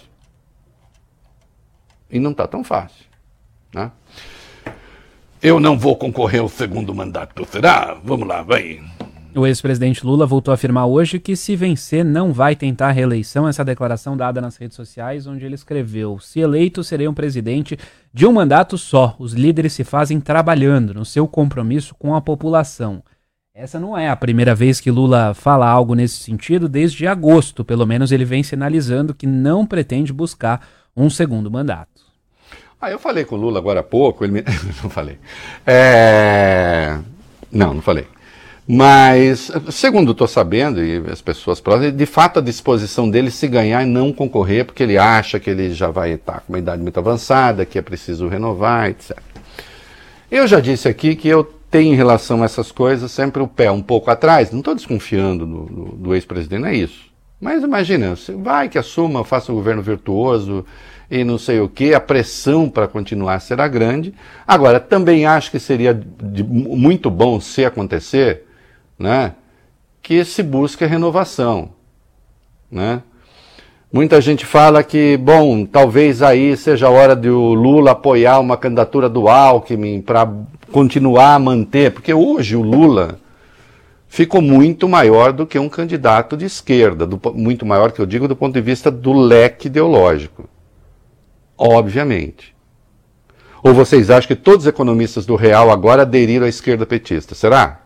E não está tão fácil. Né? Eu não vou concorrer ao segundo mandato, será? Vamos lá, vai. O ex-presidente Lula voltou a afirmar hoje que, se vencer, não vai tentar a reeleição. Essa declaração dada nas redes sociais, onde ele escreveu: se eleito, serei um presidente de um mandato só. Os líderes se fazem trabalhando no seu compromisso com a população. Essa não é a primeira vez que Lula fala algo nesse sentido. Desde agosto, pelo menos, ele vem sinalizando que não pretende buscar um segundo mandato. Ah, eu falei com o Lula agora há pouco, ele me... não falei. É... Não, não falei. Mas, segundo estou sabendo, e as pessoas próximas, de fato a disposição dele se ganhar e não concorrer, porque ele acha que ele já vai estar com uma idade muito avançada, que é preciso renovar, etcétera. Eu já disse aqui que eu tenho em relação a essas coisas sempre o pé um pouco atrás, não estou desconfiando do, do, do ex-presidente, não é isso. Mas imagina, vai que assuma, faça um governo virtuoso e não sei o que, a pressão para continuar será grande. Agora, também acho que seria de, muito bom, se acontecer, né, que se busque a renovação. Né? Muita gente fala que, bom, talvez aí seja a hora de o Lula apoiar uma candidatura do Alckmin para continuar a manter, porque hoje o Lula ficou muito maior do que um candidato de esquerda, do, muito maior que eu digo do ponto de vista do leque ideológico. Obviamente. Ou vocês acham que todos os economistas do Real agora aderiram à esquerda petista? Será?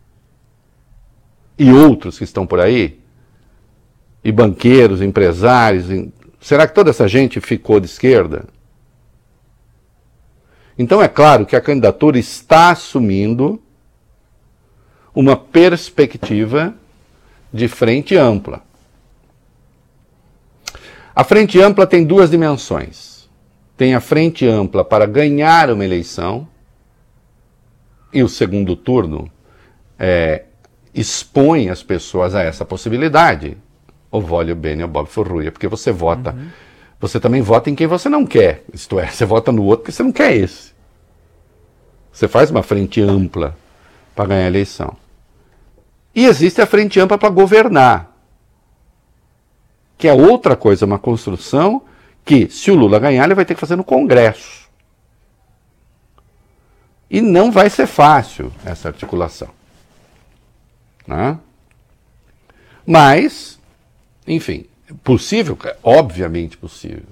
E outros que estão por aí? E banqueiros, empresários, será que toda essa gente ficou de esquerda? Então é claro que a candidatura está assumindo uma perspectiva de frente ampla. A frente ampla tem duas dimensões. Tem a frente ampla para ganhar uma eleição, e o segundo turno é, expõe as pessoas a essa possibilidade. Ou Vólio Bene ou Bob Furruia, porque você vota, uhum. Você também vota em quem você não quer, isto é, você vota no outro porque você não quer esse. Você faz uma frente ampla para ganhar a eleição. E existe a frente ampla para governar, que é outra coisa, uma construção que, se o Lula ganhar, ele vai ter que fazer no Congresso. E não vai ser fácil essa articulação. Né? Mas, enfim, possível? Obviamente possível.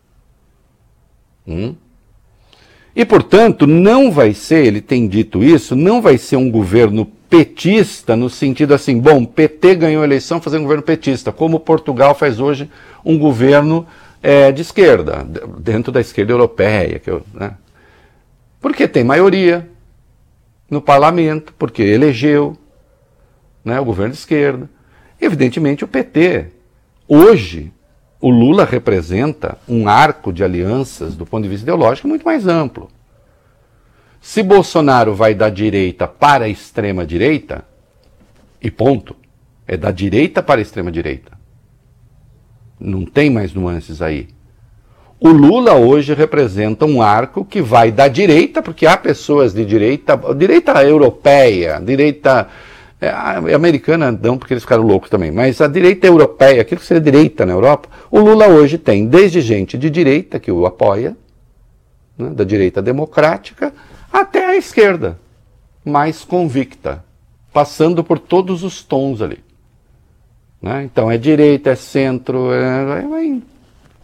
Hum? E, portanto, não vai ser, ele tem dito isso, não vai ser um governo petista no sentido assim, bom, P T ganhou a eleição fazendo um governo petista, como Portugal faz hoje um governo é, de esquerda, dentro da esquerda europeia. Que eu, né? Porque tem maioria no parlamento, porque elegeu, né, o governo de esquerda. Evidentemente o P T, hoje, o Lula representa um arco de alianças do ponto de vista ideológico muito mais amplo. Se Bolsonaro vai da direita para a extrema-direita, e ponto, é da direita para a extrema-direita. Não tem mais nuances aí. O Lula hoje representa um arco que vai da direita, porque há pessoas de direita, direita europeia, direita é, americana não, porque eles ficaram loucos também, mas a direita europeia, aquilo que seria direita na Europa, o Lula hoje tem desde gente de direita que o apoia, né, da direita democrática, até a esquerda, mais convicta, passando por todos os tons ali. Né? Então é direita, é centro, é, vai, vai indo.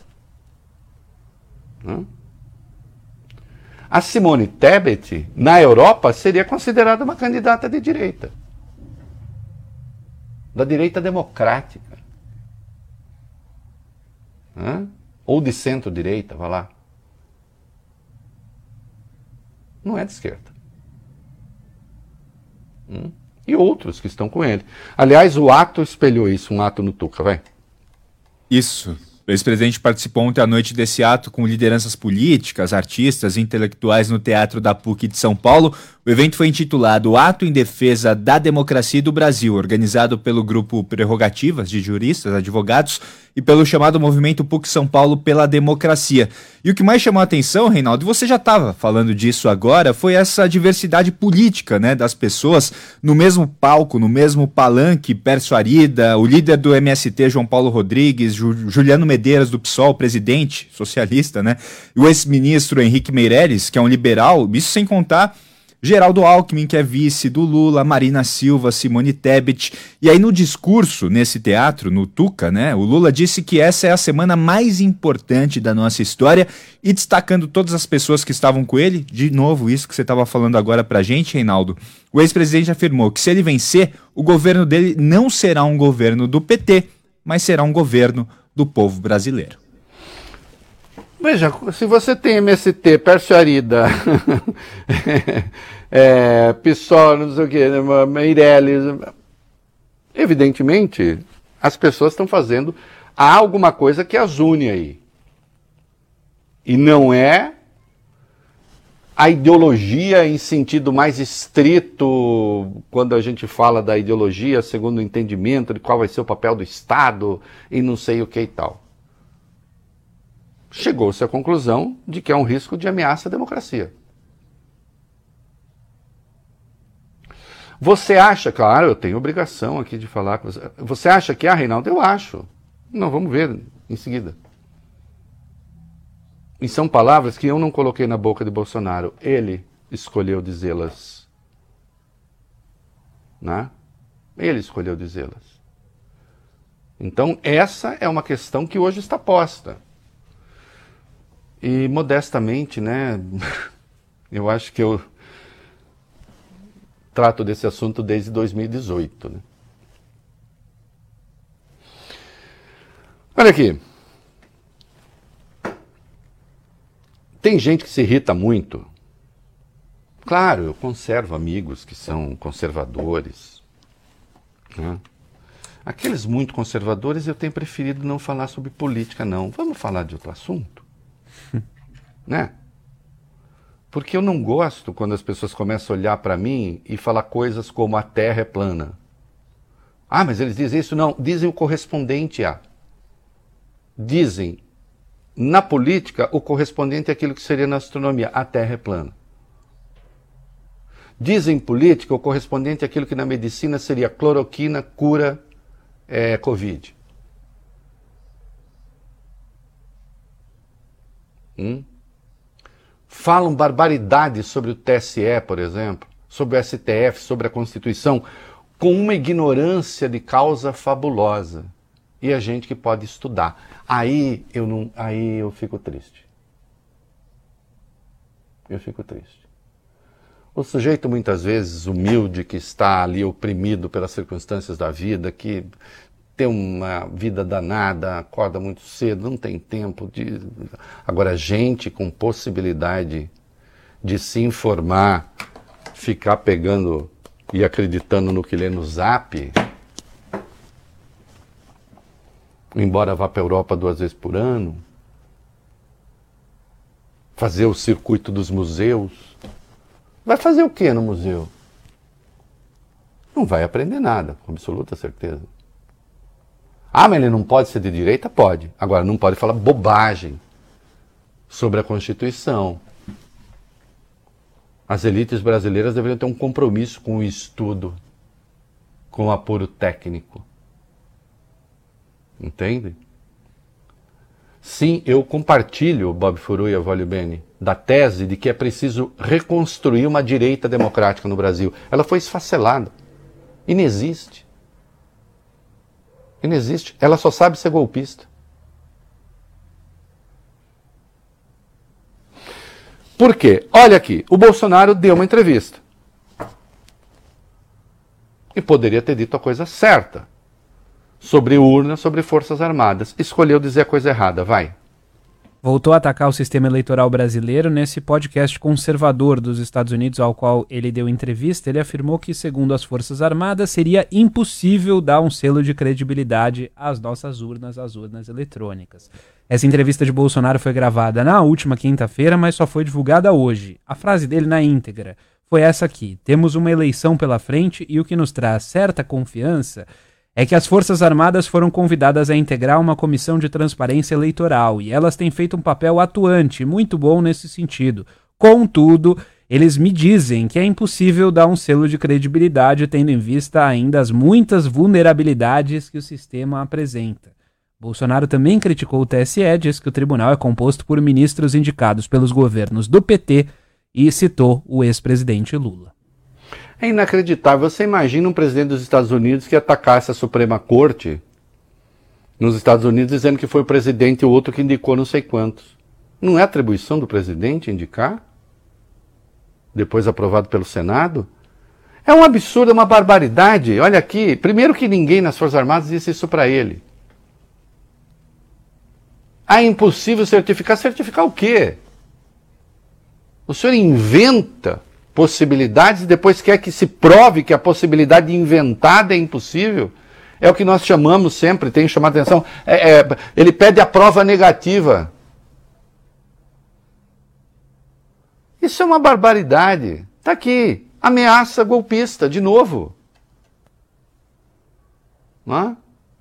A Simone Tebet, na Europa, seria considerada uma candidata de direita. Da direita democrática. Hã? Ou de centro-direita, vai lá. Não é de esquerda. Hum? E outros que estão com ele. Aliás, o ato espelhou isso, um ato no Tuca, vai. Isso. O ex-presidente participou ontem à noite desse ato com lideranças políticas, artistas e intelectuais no Teatro da P U C de São Paulo. O evento foi intitulado Ato em Defesa da Democracia do Brasil, organizado pelo grupo Prerrogativas de juristas, advogados e pelo chamado Movimento P U C São Paulo pela Democracia. E o que mais chamou a atenção, Reinaldo, e você já estava falando disso agora, foi essa diversidade política, né, das pessoas no mesmo palco, no mesmo palanque. Pércio Arida, o líder do M S T, João Paulo Rodrigues, Ju- Juliano Medeiros, do P SOL, presidente socialista, né, e o ex-ministro Henrique Meirelles, que é um liberal, isso sem contar Geraldo Alckmin, que é vice do Lula, Marina Silva, Simone Tebet. E aí no discurso, nesse teatro, no Tuca, né, o Lula disse que essa é a semana mais importante da nossa história e destacando todas as pessoas que estavam com ele, de novo isso que você estava falando agora pra gente, Reinaldo, o ex-presidente afirmou que se ele vencer, o governo dele não será um governo do P T, mas será um governo do povo brasileiro. Veja, se você tem M S T, Pércio Arida, é, P SOL, não sei o que, Meirelles, evidentemente as pessoas estão fazendo, há alguma coisa que as une aí. E não é a ideologia em sentido mais estrito, quando a gente fala da ideologia segundo o entendimento de qual vai ser o papel do Estado e não sei o que e tal. Chegou-se à conclusão de que é um risco de ameaça à democracia. Você acha, claro, eu tenho obrigação aqui de falar com você. Você acha que há, Reinaldo? Eu acho. Não, vamos ver em seguida. E são palavras que eu não coloquei na boca de Bolsonaro. Ele escolheu dizê-las. Né? Ele escolheu dizê-las. Então, essa é uma questão que hoje está posta. E, modestamente, né, eu acho que eu trato desse assunto desde dois mil e dezoito. Né? Olha aqui. Tem gente que se irrita muito. Claro, eu conservo amigos que são conservadores. Né? Aqueles muito conservadores eu tenho preferido não falar sobre política, não. Vamos falar de outro assunto? Né? Porque eu não gosto quando as pessoas começam a olhar para mim e falar coisas como a Terra é plana. Ah, mas eles dizem isso? Não, dizem o correspondente a. Dizem, na política, o correspondente àquilo que seria na astronomia, a Terra é plana. Dizem em política, o correspondente àquilo que na medicina seria cloroquina, cura, é, Covid. Hum? Falam barbaridades sobre o T S E, por exemplo, sobre o S T F, sobre a Constituição, com uma ignorância de causa fabulosa. E a gente que pode estudar. Aí eu, não, aí eu fico triste. Eu fico triste. O sujeito, muitas vezes, humilde, que está ali oprimido pelas circunstâncias da vida, que tem uma vida danada, acorda muito cedo, não tem tempo de... Agora, gente com possibilidade de se informar, ficar pegando e acreditando no que lê no Zap, embora vá para a Europa duas vezes por ano, fazer o circuito dos museus, Vai fazer o que no museu? Não vai aprender nada, com absoluta certeza. Ah, mas ele não pode ser de direita? Pode. Agora, não pode falar bobagem sobre a Constituição. As elites brasileiras deveriam ter um compromisso com o estudo, com o apuro técnico. Entende? Sim, eu compartilho, Bob Furuia, Voglio Bene, da tese de que é preciso reconstruir uma direita democrática no Brasil. Ela foi esfacelada. Inexiste. Inexiste. Ela só sabe ser golpista. Por quê? Olha aqui, o Bolsonaro deu uma entrevista. E poderia ter dito a coisa certa. Sobre urna, sobre Forças Armadas. Escolheu dizer a coisa errada, vai. Voltou a atacar o sistema eleitoral brasileiro nesse podcast conservador dos Estados Unidos ao qual ele deu entrevista. Ele afirmou que, segundo as Forças Armadas, seria impossível dar um selo de credibilidade às nossas urnas, às urnas eletrônicas. Essa entrevista de Bolsonaro foi gravada na última quinta-feira, mas só foi divulgada hoje. A frase dele na íntegra foi essa aqui: temos uma eleição pela frente e o que nos traz certa confiança é que as Forças Armadas foram convidadas a integrar uma comissão de transparência eleitoral e elas têm feito um papel atuante, muito bom nesse sentido. Contudo, eles me dizem que é impossível dar um selo de credibilidade tendo em vista ainda as muitas vulnerabilidades que o sistema apresenta. Bolsonaro também criticou o T S E, diz que o tribunal é composto por ministros indicados pelos governos do P T e citou o ex-presidente Lula. É inacreditável. Você imagina um presidente dos Estados Unidos que atacasse a Suprema Corte nos Estados Unidos dizendo que foi o presidente e o outro que indicou não sei quantos. Não é atribuição do presidente indicar? Depois aprovado pelo Senado? É um absurdo, é uma barbaridade. Olha aqui, primeiro que ninguém nas Forças Armadas disse isso para ele. Ah, é impossível certificar. Certificar o quê? O senhor inventa possibilidades e depois quer que se prove que a possibilidade inventada é impossível? É o que nós chamamos sempre, tenho chamado a atenção, é, é, ele pede a prova negativa. Isso é uma barbaridade. Está aqui, ameaça golpista, de novo. Não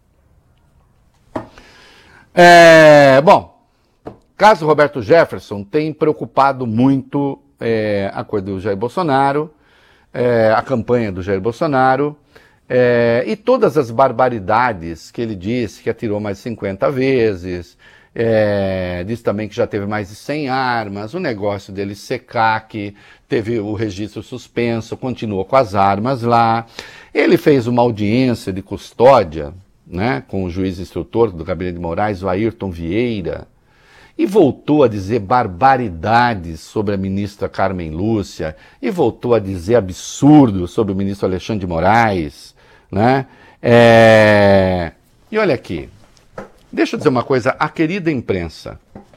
é? É, bom, caso Roberto Jefferson tem preocupado muito É, a coisa do Jair Bolsonaro, é, a campanha do Jair Bolsonaro, é, e todas as barbaridades que ele disse, que atirou mais de cinquenta vezes, é, disse também que já teve mais de cem armas, o negócio dele secar, que teve o registro suspenso, continuou com as armas lá. Ele fez uma audiência de custódia, né, com o juiz instrutor do Gabinete de Moraes, o Ayrton Vieira, e voltou a dizer barbaridades sobre a ministra Carmen Lúcia, e voltou a dizer absurdos sobre o ministro Alexandre de Moraes, né? É... E olha aqui, deixa eu dizer uma coisa, a querida imprensa.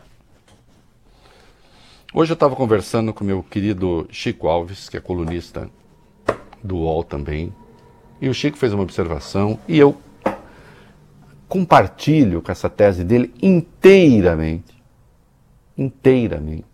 Hoje eu estava conversando com o meu querido Chico Alves, que é colunista do U O L também, e o Chico fez uma observação, e eu compartilho com essa tese dele inteiramente. Inteiramente.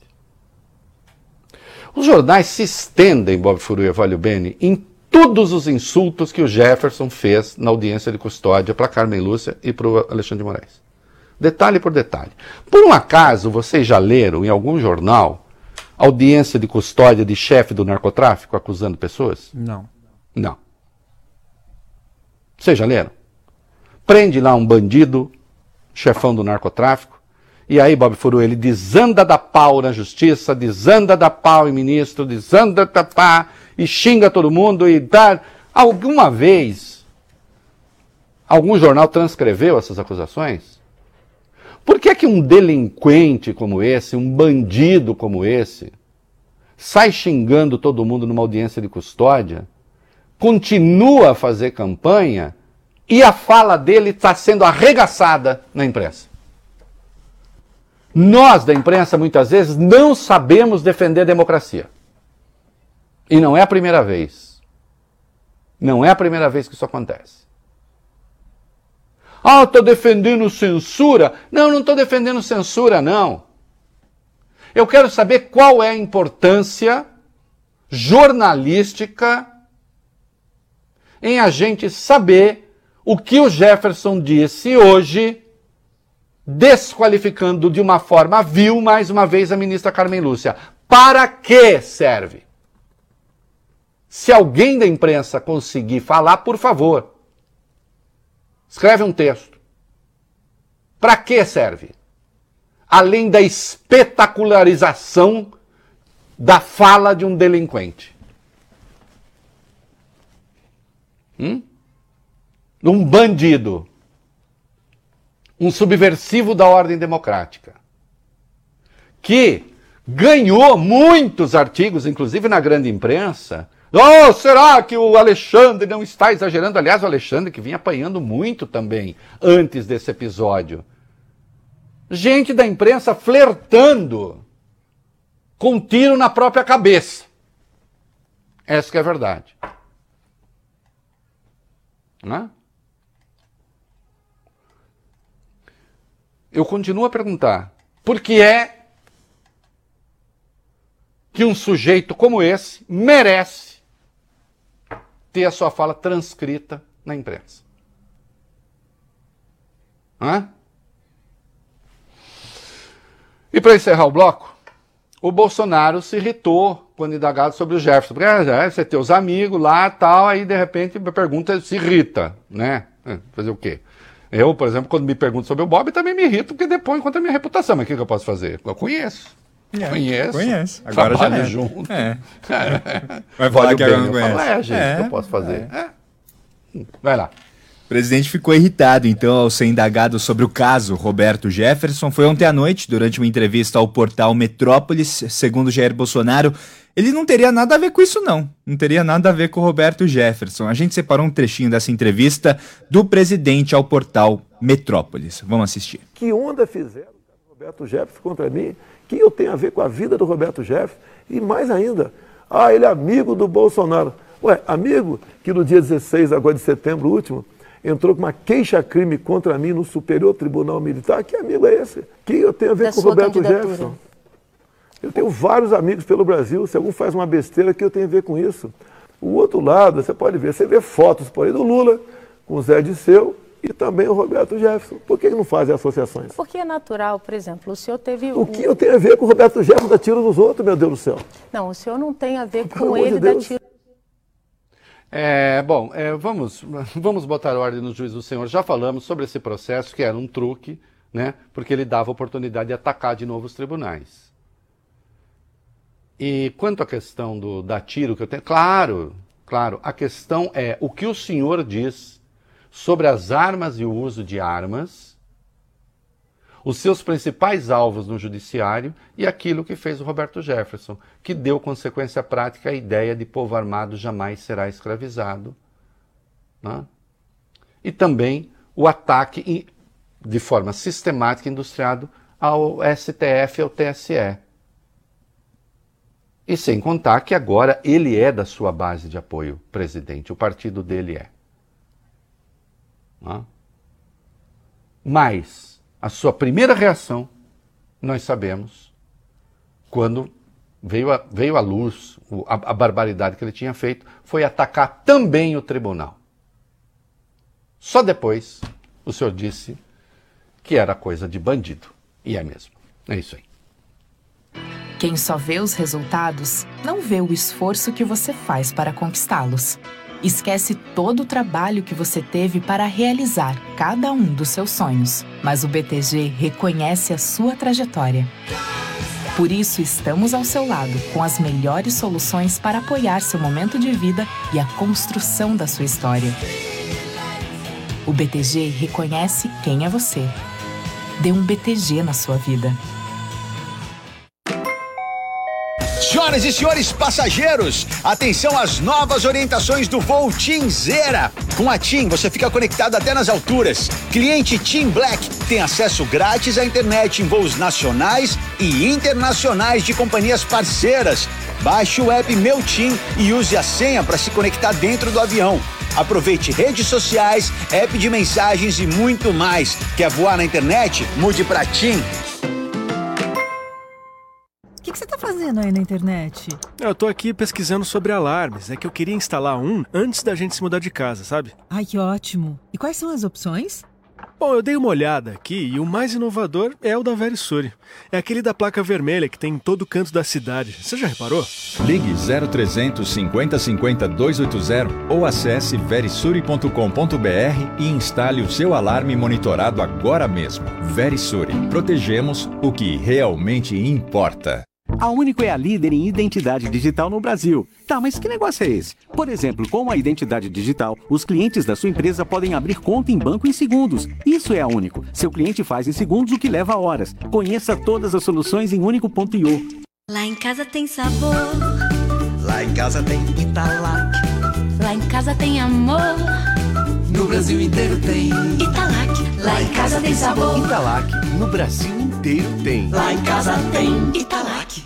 Os jornais se estendem, Bob Furuia, Voglio Bene, em todos os insultos que o Jefferson fez na audiência de custódia para Carmen Lúcia e para o Alexandre de Moraes. Detalhe por detalhe. Por um acaso, vocês já leram em algum jornal audiência de custódia de chefe do narcotráfico acusando pessoas? Não. Não. Vocês já leram? Prende lá um bandido, chefão do narcotráfico, e aí, Bob Furuia, ele desanda da pau na justiça, desanda da pau em ministro, desanda da pá, e xinga todo mundo e dá... Alguma vez, algum jornal transcreveu essas acusações? Por que é que um delinquente como esse, um bandido como esse, sai xingando todo mundo numa audiência de custódia, continua a fazer campanha e a fala dele está sendo arregaçada na imprensa? Nós, da imprensa, muitas vezes, não sabemos defender a democracia. E não é a primeira vez. Não é a primeira vez que isso acontece. Ah, estou defendendo censura. Não, não estou defendendo censura, não. Eu quero saber qual é a importância jornalística em a gente saber o que o Jefferson disse hoje, desqualificando de uma forma vil, mais uma vez, a ministra Carmen Lúcia. Para que serve? Se alguém da imprensa conseguir falar, por favor, escreve um texto. Para que serve? Além da espetacularização da fala de um delinquente. Hum? Um bandido. Um subversivo da ordem democrática. Que ganhou muitos artigos, inclusive na grande imprensa. Oh, será que o Alexandre não está exagerando? Aliás, o Alexandre que vinha apanhando muito também antes desse episódio. Gente da imprensa flertando com um tiro na própria cabeça. Essa que é a verdade. Né? Eu continuo a perguntar, por que é que um sujeito como esse merece ter a sua fala transcrita na imprensa? Hã? E para encerrar o bloco, o Bolsonaro se irritou quando indagado sobre o Jefferson. Porque ah, você tem os amigos lá e tal, aí de repente a pergunta se irrita, né? Fazer o quê? Eu, por exemplo, quando me perguntam sobre o Bob, também me irrito, porque depois conta a minha reputação. Mas o que, que eu posso fazer? Eu conheço. É, conheço. Conheço. Agora já é. junto. É. É. Vai falar que agora não conhece. conhece. É, gente, é. o que eu posso fazer? É. É. Vai lá. O presidente ficou irritado, então, ao ser indagado sobre o caso Roberto Jefferson. Foi ontem à noite, durante uma entrevista ao portal Metrópolis. Segundo Jair Bolsonaro, ele não teria nada a ver com isso, não. Não teria nada a ver com o Roberto Jefferson. A gente separou um trechinho dessa entrevista do presidente ao portal Metrópolis. Vamos assistir. Que onda fizeram o Roberto Jefferson contra mim? Que eu tenho a ver com a vida do Roberto Jefferson? E mais ainda, ah, ele é amigo do Bolsonaro. Ué, amigo que no dia dezesseis agora de setembro último, entrou com uma queixa-crime contra mim no Superior Tribunal Militar. Que amigo é esse? Que eu tenho a ver da com o Roberto Jefferson? Eu tenho vários amigos pelo Brasil. Se algum faz uma besteira, que eu tenho a ver com isso? O outro lado, você pode ver, você vê fotos por aí do Lula, com o Zé Disseu e também o Roberto Jefferson. Por que não fazem associações? Porque é natural, por exemplo, o senhor teve... O que eu tenho a ver com o Roberto Jefferson dar tiro nos outros, meu Deus do céu? Não, o senhor não tem a ver com ele dar tiro... É, bom, é, vamos, vamos botar ordem no juízo do senhor. Já falamos sobre esse processo, que era um truque, né, porque ele dava oportunidade de atacar de novo os tribunais. E quanto à questão do dar tiro que eu tenho... Claro, claro, a questão é o que o senhor diz sobre as armas e o uso de armas, os seus principais alvos no judiciário e aquilo que fez o Roberto Jefferson, que deu consequência prática à ideia de povo armado jamais será escravizado. Né? E também o ataque de forma sistemática e industriado ao S T F e ao T S E. E sem contar que agora ele é da sua base de apoio, presidente, o partido dele é. Né? Mas a sua primeira reação, nós sabemos, quando veio a, veio à luz a, a barbaridade que ele tinha feito, foi atacar também o tribunal. Só depois o senhor disse que era coisa de bandido. E é mesmo. É isso aí. Quem só vê os resultados, não vê o esforço que você faz para conquistá-los. Esquece todo o trabalho que você teve para realizar cada um dos seus sonhos. Mas o B T G reconhece a sua trajetória. Por isso, estamos ao seu lado, com as melhores soluções para apoiar seu momento de vida e a construção da sua história. O B T G reconhece quem é você. Dê um B T G na sua vida. Senhoras e senhores passageiros, atenção às novas orientações do voo TIM Zera. Com a TIM, você fica conectado até nas alturas. Cliente TIM Black tem acesso grátis à internet em voos nacionais e internacionais de companhias parceiras. Baixe o app Meu TIM e use a senha para se conectar dentro do avião. Aproveite redes sociais, app de mensagens e muito mais. Quer voar na internet? Mude para TIM. que, que você tá fazendo aí na internet? Eu tô aqui pesquisando sobre alarmes. É que eu queria instalar um antes da gente se mudar de casa, sabe? Ai, que ótimo. E quais são as opções? Bom, eu dei uma olhada aqui e o mais inovador é o da Verisure. É aquele da placa vermelha que tem em todo canto da cidade. Você já reparou? Ligue zero trezentos cinquenta cinquenta duzentos e oitenta ou acesse verisure ponto com ponto br e instale o seu alarme monitorado agora mesmo. Verisure. Protegemos o que realmente importa. A Único é a líder em identidade digital no Brasil. Tá, mas que negócio é esse? Por exemplo, com a identidade digital, os clientes da sua empresa podem abrir conta em banco em segundos. Isso é a Único. Seu cliente faz em segundos o que leva horas. Conheça todas as soluções em único ponto io. Lá em casa tem sabor. Lá em casa tem Italac. Lá em casa tem amor. No Brasil inteiro tem Italac. Lá em casa tem sabor. Italac, no Brasil inteiro tem. Lá em casa tem Italac.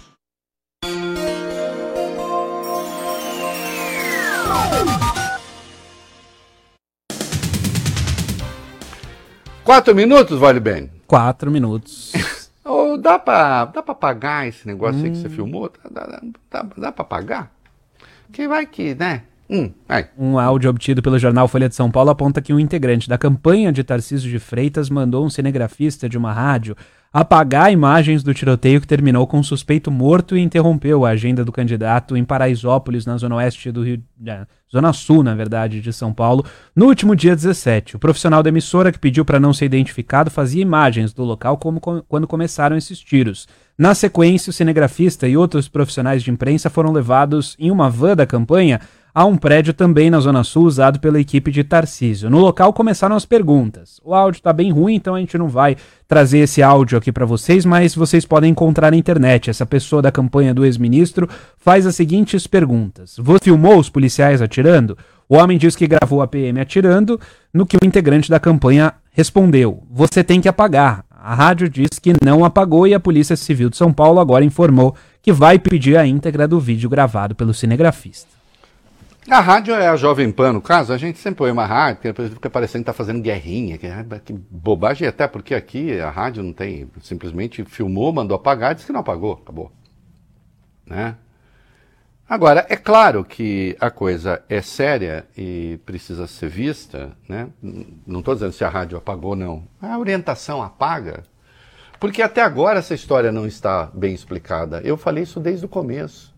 Quatro minutos, vale bem? Quatro minutos. Ou dá pra, dá pra pagar esse negócio hum. aí que você filmou? Dá, dá, dá, dá pra pagar? Que vai que, né? Hum, um áudio obtido pelo jornal Folha de São Paulo aponta que um integrante da campanha de Tarcísio de Freitas mandou um cinegrafista de uma rádio apagar imagens do tiroteio que terminou com um suspeito morto e interrompeu a agenda do candidato em Paraisópolis, na zona oeste do Rio, na zona sul, na verdade, de São Paulo, no último dia dezessete. O profissional da emissora, que pediu para não ser identificado, fazia imagens do local como, como, quando começaram esses tiros. Na sequência, o cinegrafista e outros profissionais de imprensa foram levados em uma van da campanha a um prédio também na Zona Sul, usado pela equipe de Tarcísio. No local começaram as perguntas. O áudio está bem ruim, então a gente não vai trazer esse áudio aqui para vocês, mas vocês podem encontrar na internet. Essa pessoa da campanha do ex-ministro faz as seguintes perguntas. Você filmou os policiais atirando? O homem diz que gravou a P M atirando, no que o integrante da campanha respondeu: você tem que apagar. A rádio diz que não apagou e a Polícia Civil de São Paulo agora informou que vai pedir a íntegra do vídeo gravado pelo cinegrafista. A rádio é a Jovem Pan, no caso, a gente sempre põe uma rádio, que fica parecendo que está fazendo guerrinha, que, que bobagem, até porque aqui a rádio não tem, simplesmente filmou, mandou apagar, disse que não apagou, acabou. Né? Agora, é claro que a coisa é séria e precisa ser vista, né? Não estou dizendo se a rádio apagou ou não, a orientação apaga, porque até agora essa história não está bem explicada. Eu falei isso desde o começo,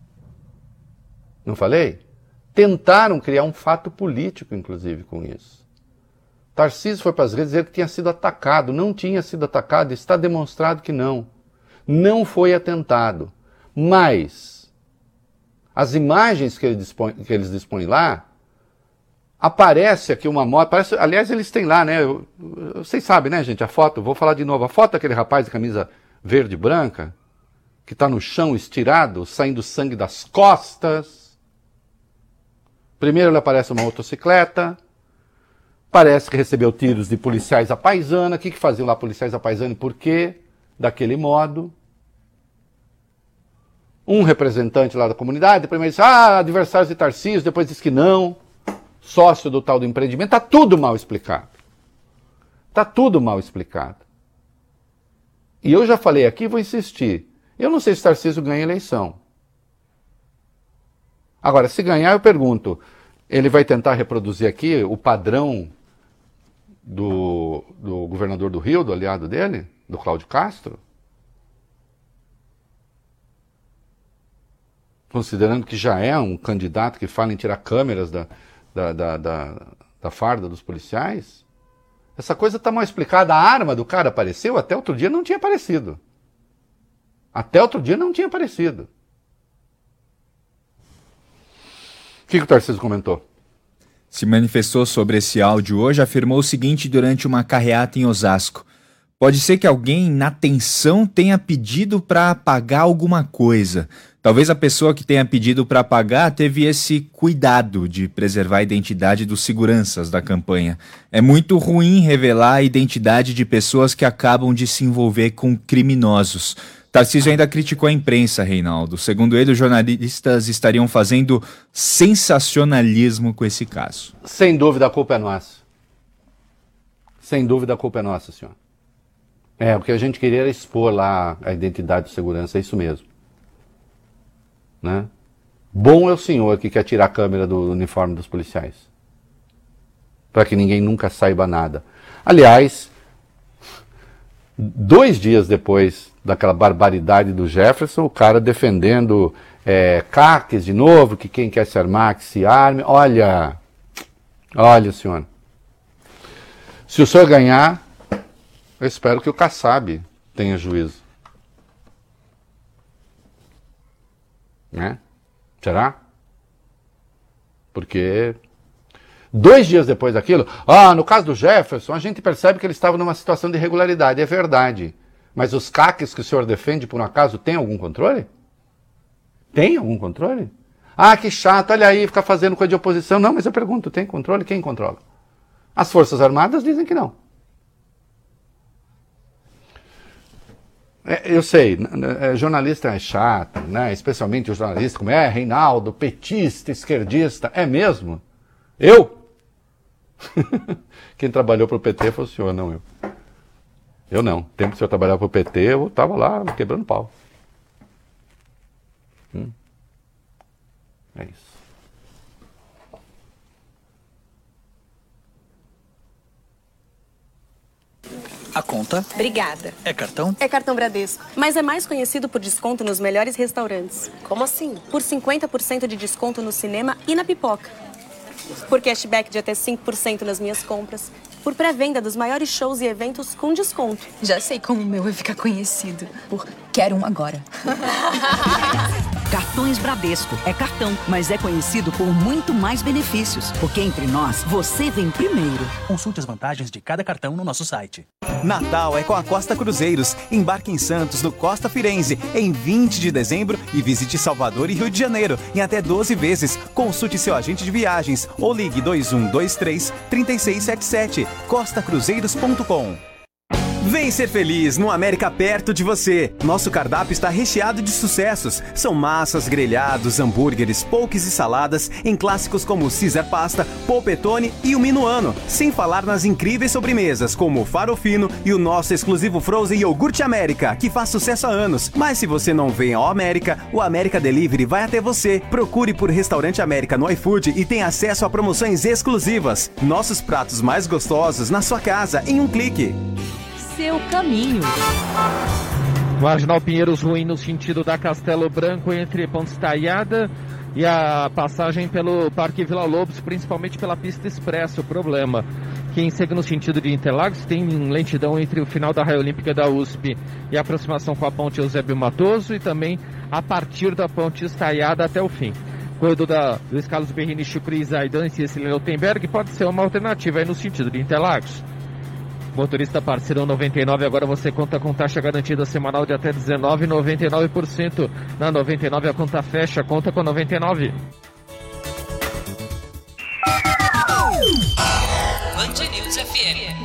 não falei? Tentaram criar um fato político, inclusive, com isso. Tarcísio foi para as redes dizer que tinha sido atacado. Não tinha sido atacado, está demonstrado que não. Não foi atentado. Mas as imagens que, ele dispõe, que eles dispõem lá, aparece aqui uma moto, parece, aliás, eles têm lá, né? Eu, eu, vocês sabem, né, gente, a foto, vou falar de novo. A foto daquele rapaz de camisa verde e branca, que está no chão estirado, saindo sangue das costas. Primeiro ele aparece uma motocicleta, parece que recebeu tiros de policiais à paisana. O que, que faziam lá policiais à paisana e por quê? Daquele modo. Um representante lá da comunidade, primeiro disse, ah, adversários de Tarcísio, depois disse que não, sócio do tal do empreendimento. Está tudo mal explicado. Está tudo mal explicado. E eu já falei aqui, vou insistir. Eu não sei se Tarcísio ganha a eleição. Agora, se ganhar, eu pergunto, ele vai tentar reproduzir aqui o padrão do, do governador do Rio, do aliado dele, do Cláudio Castro? Considerando que já é um candidato que fala em tirar câmeras da, da, da, da, da farda dos policiais? Essa coisa está mal explicada. A arma do cara apareceu, até outro dia não tinha aparecido. Até outro dia não tinha aparecido. O que, que o Tarcísio comentou? Se manifestou sobre esse áudio hoje, afirmou o seguinte durante uma carreata em Osasco. Pode ser que alguém na tensão tenha pedido para apagar alguma coisa. Talvez a pessoa que tenha pedido para apagar teve esse cuidado de preservar a identidade dos seguranças da campanha. É muito ruim revelar a identidade de pessoas que acabam de se envolver com criminosos. Tarcísio ainda criticou a imprensa, Reinaldo. Segundo ele, os jornalistas estariam fazendo sensacionalismo com esse caso. Sem dúvida, a culpa é nossa. Sem dúvida, a culpa é nossa, senhor. É, o que a gente queria era expor lá a identidade de segurança, é isso mesmo. né? Bom é o senhor que quer tirar a câmera do uniforme dos policiais, para que ninguém nunca saiba nada. Aliás, dois dias depois daquela barbaridade do Jefferson, o cara defendendo é, caques de novo, que quem quer se armar, que se arme. Olha, olha, senhor, se o senhor ganhar, eu espero que o Kassab tenha juízo. Né? Será? Porque dois dias depois daquilo, ah, no caso do Jefferson, a gente percebe que ele estava numa situação de irregularidade. É verdade. Mas os caques que o senhor defende, por um acaso, tem algum controle? Tem algum controle? Ah, que chato, olha aí, ficar fazendo coisa de oposição. Não, mas eu pergunto, tem controle? Quem controla? As Forças Armadas dizem que não. É, eu sei, é, jornalista é chato, né? Especialmente o jornalista como é, Reinaldo, petista, esquerdista. É mesmo? Eu? Quem trabalhou para o P T foi o senhor, não eu. Eu não. O tempo que o senhor trabalhava para o P T, eu estava lá quebrando pau. Hum. É isso. A conta? Obrigada. É cartão? É cartão Bradesco, mas é mais conhecido por desconto nos melhores restaurantes. Como assim? Por cinquenta por cento de desconto no cinema e na pipoca. Por cashback de até cinco por cento nas minhas compras. Por pré-venda dos maiores shows e eventos com desconto. Já sei como o meu vai ficar conhecido. Por quero um agora. Cartões Bradesco. É cartão, mas é conhecido por muito mais benefícios. Porque entre nós, você vem primeiro. Consulte as vantagens de cada cartão no nosso site. Natal é com a Costa Cruzeiros. Embarque em Santos, no Costa Firenze, em vinte de dezembro e visite Salvador e Rio de Janeiro em até doze vezes. Consulte seu agente de viagens ou ligue dois um dois três, três seis sete sete. costa cruzeiros ponto com. Vem ser feliz no América perto de você. Nosso cardápio está recheado de sucessos. São massas, grelhados, hambúrgueres, poques e saladas em clássicos como o Caesar Pasta, Polpettone e o Minuano. Sem falar nas incríveis sobremesas como o Farofino e o nosso exclusivo Frozen Iogurte América, que faz sucesso há anos. Mas se você não vem ao América, o América Delivery vai até você. Procure por Restaurante América no iFood e tenha acesso a promoções exclusivas. Nossos pratos mais gostosos na sua casa em um clique. Seu caminho. Marginal Pinheiros ruim no sentido da Castelo Branco entre Ponte Estaiada e a passagem pelo Parque Vila Lobos, principalmente pela pista expressa, o problema. Quem segue no sentido de Interlagos tem lentidão entre o final da Raia Olímpica da U S P e a aproximação com a ponte Eusébio Matoso e também a partir da Ponte Estaiada até o fim. Corredor da Luiz Carlos Berrini, Chucri, Zaidan e Cecília Lautenberg pode ser uma alternativa aí no sentido de Interlagos. Motorista parceiro noventa e nove, agora você conta com taxa garantida semanal de até dezenove vírgula noventa e nove por cento. Na noventa e nove a conta fecha, conta com noventa e nove. Band News F M.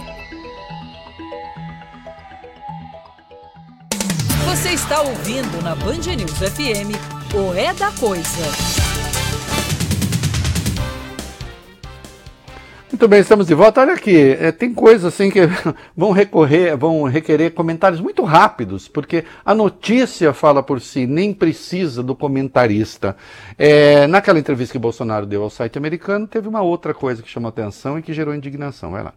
Você está ouvindo na Band News F M o É da Coisa. Muito bem, estamos de volta. Olha aqui, é, tem coisas assim que vão recorrer, vão requerer comentários muito rápidos, porque a notícia fala por si, nem precisa do comentarista. É, naquela entrevista que Bolsonaro deu ao site americano, teve uma outra coisa que chamou atenção e que gerou indignação. Vai lá.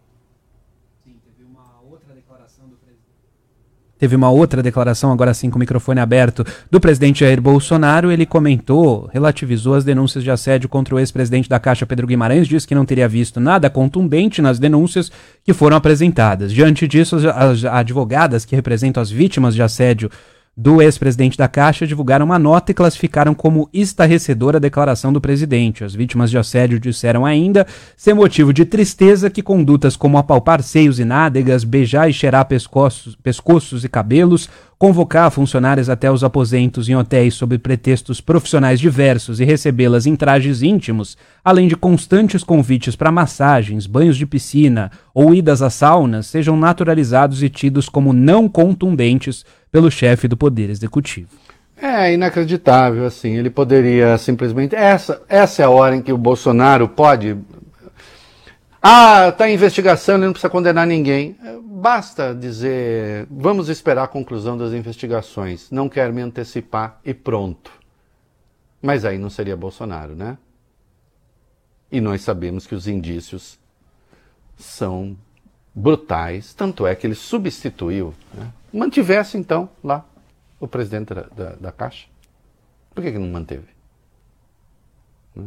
Teve uma outra declaração, agora sim com o microfone aberto, do presidente Jair Bolsonaro. Ele comentou, relativizou as denúncias de assédio contra o ex-presidente da Caixa, Pedro Guimarães, disse que não teria visto nada contundente nas denúncias que foram apresentadas. Diante disso, as advogadas que representam as vítimas de assédio do ex-presidente da Caixa divulgaram uma nota e classificaram como estarrecedora a declaração do presidente. As vítimas de assédio disseram ainda ser motivo de tristeza que condutas como apalpar seios e nádegas, beijar e cheirar pescoços, pescoços e cabelos, convocar funcionárias até os aposentos em hotéis sob pretextos profissionais diversos e recebê-las em trajes íntimos, além de constantes convites para massagens, banhos de piscina ou idas a saunas, sejam naturalizados e tidos como não contundentes pelo chefe do Poder Executivo. É inacreditável, assim, ele poderia simplesmente... Essa, essa é a hora em que o Bolsonaro pode... Ah, está em investigação, ele não precisa condenar ninguém. Basta dizer, vamos esperar a conclusão das investigações, não quero me antecipar e pronto. Mas aí não seria Bolsonaro, né? E nós sabemos que os indícios são brutais, tanto é que ele substituiu, né? Mantivesse então lá o presidente da, da, da Caixa. Por que que não manteve? Né?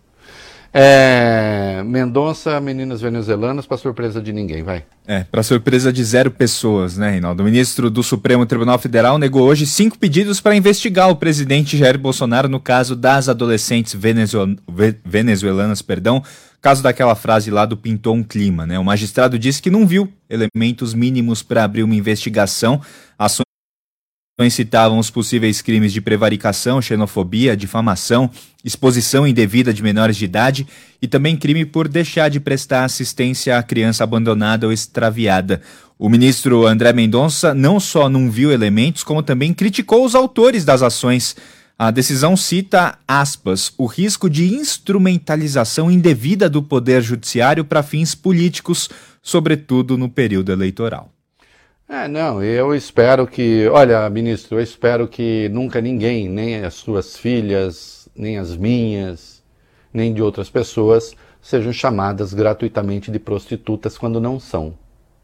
É, Mendonça, meninas venezuelanas, para surpresa de ninguém, vai. É, para surpresa de zero pessoas, né, Reinaldo? O ministro do Supremo Tribunal Federal negou hoje cinco pedidos para investigar o presidente Jair Bolsonaro no caso das adolescentes venezuel... venezuelanas, perdão, caso daquela frase lá do pintou um clima, né? O magistrado disse que não viu elementos mínimos para abrir uma investigação. Ações citavam os possíveis crimes de prevaricação, xenofobia, difamação, exposição indevida de menores de idade e também crime por deixar de prestar assistência à criança abandonada ou extraviada. O ministro André Mendonça não só não viu elementos, como também criticou os autores das ações. A decisão cita, aspas, o risco de instrumentalização indevida do poder judiciário para fins políticos, sobretudo no período eleitoral. É, não, eu espero que, olha, ministro, eu espero que nunca ninguém, nem as suas filhas, nem as minhas, nem de outras pessoas, sejam chamadas gratuitamente de prostitutas quando não são.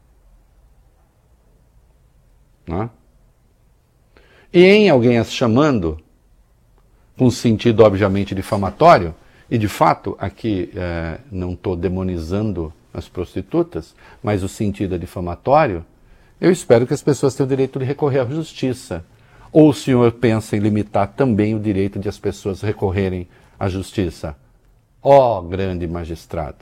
Né? E em alguém as chamando, com sentido obviamente difamatório, e de fato aqui é, não estou demonizando as prostitutas, mas o sentido é difamatório, eu espero que as pessoas tenham o direito de recorrer à justiça. Ou o senhor pensa em limitar também o direito de as pessoas recorrerem à justiça? Ó, grande magistrado.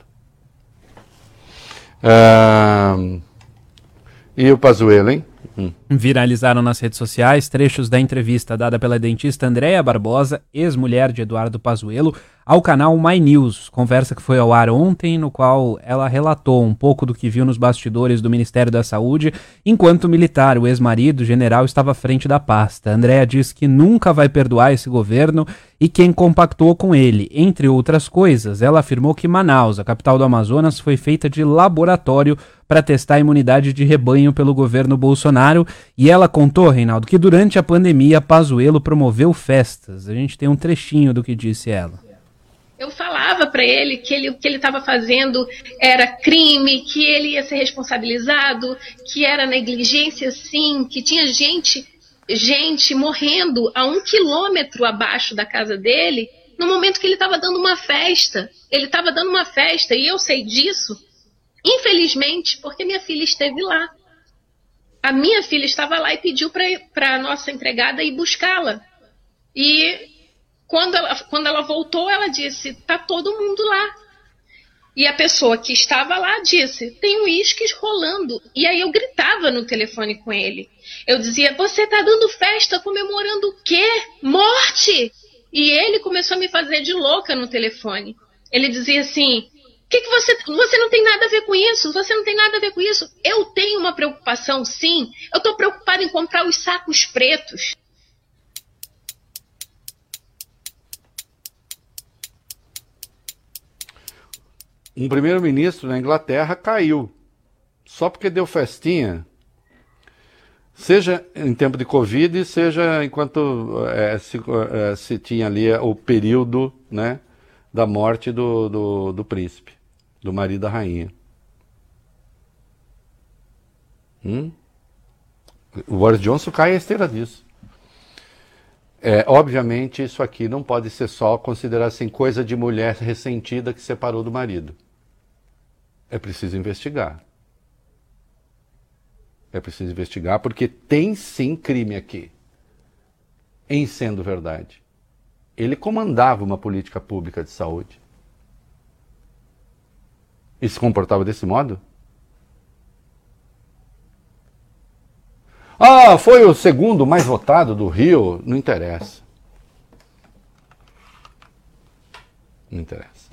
Ah, e o Pazuello, hein? Hum. Viralizaram nas redes sociais trechos da entrevista dada pela dentista Andréa Barbosa, ex-mulher de Eduardo Pazuello, ao canal My News, conversa que foi ao ar ontem, no qual ela relatou um pouco do que viu nos bastidores do Ministério da Saúde, enquanto militar, o ex-marido, general, estava à frente da pasta. Andréa diz que nunca vai perdoar esse governo e quem compactou com ele. Entre outras coisas, ela afirmou que Manaus, a capital do Amazonas, foi feita de laboratório para testar a imunidade de rebanho pelo governo Bolsonaro, e ela contou, Reinaldo, que durante a pandemia Pazuello promoveu festas. A gente tem um trechinho do que disse ela. Eu falava para ele que ele, o que ele estava fazendo era crime, que ele ia ser responsabilizado, que era negligência sim, que tinha gente, gente morrendo a um quilômetro abaixo da casa dele no momento que ele estava dando uma festa. Ele estava dando uma festa e eu sei disso, infelizmente, porque minha filha esteve lá. A minha filha estava lá e pediu para a nossa empregada ir buscá-la. E Quando ela, quando ela voltou, ela disse, tá todo mundo lá. E a pessoa que estava lá disse, tem uísques rolando. E aí eu gritava no telefone com ele. Eu dizia, você tá dando festa comemorando o quê? Morte! E ele começou a me fazer de louca no telefone. Ele dizia assim, que que você, você não tem nada a ver com isso? Você não tem nada a ver com isso? Eu tenho uma preocupação, sim. Eu tô preocupada em comprar os sacos pretos. Um primeiro-ministro na Inglaterra caiu, só porque deu festinha, seja em tempo de Covid, seja enquanto é, se, é, se tinha ali o período, né, da morte do, do, do príncipe, do marido da rainha. Hum? O Boris Johnson cai à esteira disso. É, obviamente, isso aqui não pode ser só considerar assim, coisa de mulher ressentida que separou do marido. É preciso investigar. É preciso investigar porque tem sim crime aqui. Em sendo verdade. Ele comandava uma política pública de saúde. E se comportava desse modo? Ah, foi o segundo mais votado do Rio. Não interessa. Não interessa.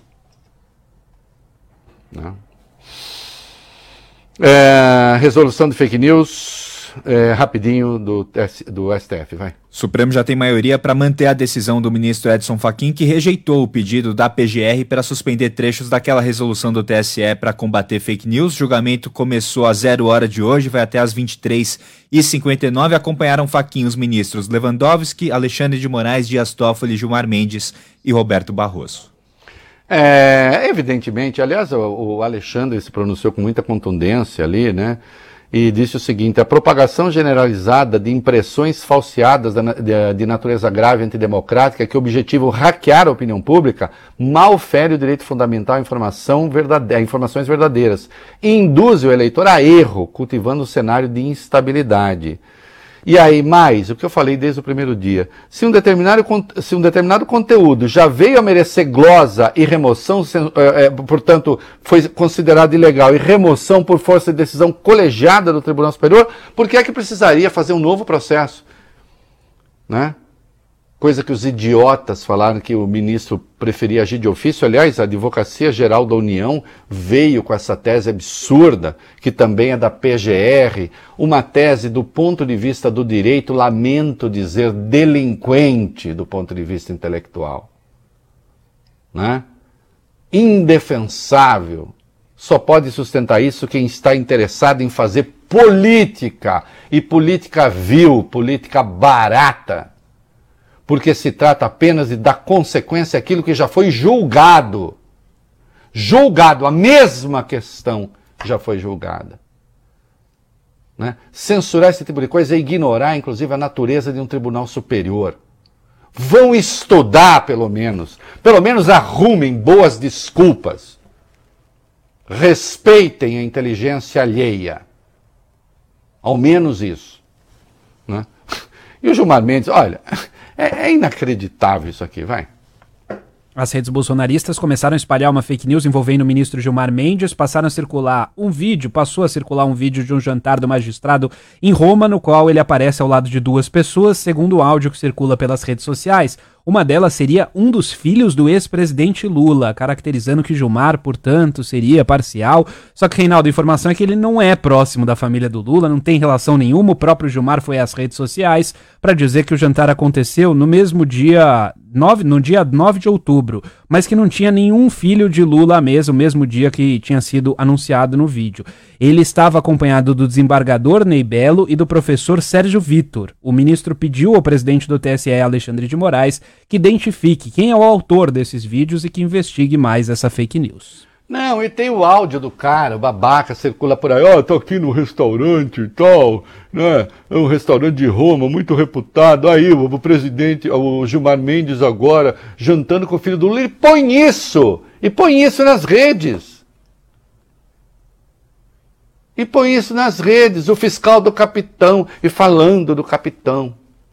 Não. É, resolução de fake news. é, rapidinho do, do S T F, vai. O Supremo já tem maioria para manter a decisão do ministro Edson Fachin, que rejeitou o pedido da P G R para suspender trechos daquela resolução do T S E para combater fake news. O julgamento começou às zero hora de hoje, vai até às vinte e três e cinquenta e nove. Acompanharam Fachin os ministros Lewandowski, Alexandre de Moraes, Dias Toffoli, Gilmar Mendes e Roberto Barroso. É, evidentemente, aliás, o, o Alexandre se pronunciou com muita contundência ali, né? E disse o seguinte: a propagação generalizada de impressões falseadas de, de natureza grave e antidemocrática que objetivam hackear a opinião pública mal fere o direito fundamental à informação verdade- a informações verdadeiras e induz o eleitor a erro, cultivando um cenário de instabilidade. E aí, mais, o que eu falei desde o primeiro dia, se um determinado, se um determinado conteúdo já veio a merecer glosa e remoção, é, é, portanto, foi considerado ilegal e remoção por força de decisão colegiada do Tribunal Superior, por que é que precisaria fazer um novo processo? Né? Coisa que os idiotas falaram que o ministro preferia agir de ofício. Aliás, a Advocacia Geral da União veio com essa tese absurda, que também é da P G R, uma tese do ponto de vista do direito, lamento dizer, delinquente do ponto de vista intelectual. Né? Indefensável. Só pode sustentar isso quem está interessado em fazer política, e política vil, política barata. Porque se trata apenas de dar consequência àquilo que já foi julgado. Julgado, a mesma questão já foi julgada. Né? Censurar esse tipo de coisa é ignorar, inclusive, a natureza de um tribunal superior. Vão estudar, pelo menos. Pelo menos arrumem boas desculpas. Respeitem a inteligência alheia. Ao menos isso. Né? E o Gilmar Mendes, olha... É inacreditável isso aqui, vai. As redes bolsonaristas começaram a espalhar uma fake news envolvendo o ministro Gilmar Mendes, passaram a circular um vídeo, passou a circular um vídeo de um jantar do magistrado em Roma, no qual ele aparece ao lado de duas pessoas, segundo o áudio que circula pelas redes sociais. Uma delas seria um dos filhos do ex-presidente Lula, caracterizando que Gilmar, portanto, seria parcial. Só que, Reinaldo, a informação é que ele não é próximo da família do Lula, não tem relação nenhuma. O próprio Gilmar foi às redes sociais para dizer que o jantar aconteceu no mesmo dia, nove, no dia nove de outubro, mas que não tinha nenhum filho de Lula mesmo, mesmo dia que tinha sido anunciado no vídeo. Ele estava acompanhado do desembargador Ney Belo e do professor Sérgio Vitor. O ministro pediu ao presidente do T S E, Alexandre de Moraes, que identifique quem é o autor desses vídeos e que investigue mais essa fake news. Não, e tem o áudio do cara, o babaca, circula por aí, ó, oh, tô aqui no restaurante e tal, né, é um restaurante de Roma, muito reputado, aí o, o presidente, o Gilmar Mendes agora, jantando com o filho do Lula, e põe isso, e põe isso nas redes. E põe isso nas redes, o fiscal do capitão, e falando do capitão.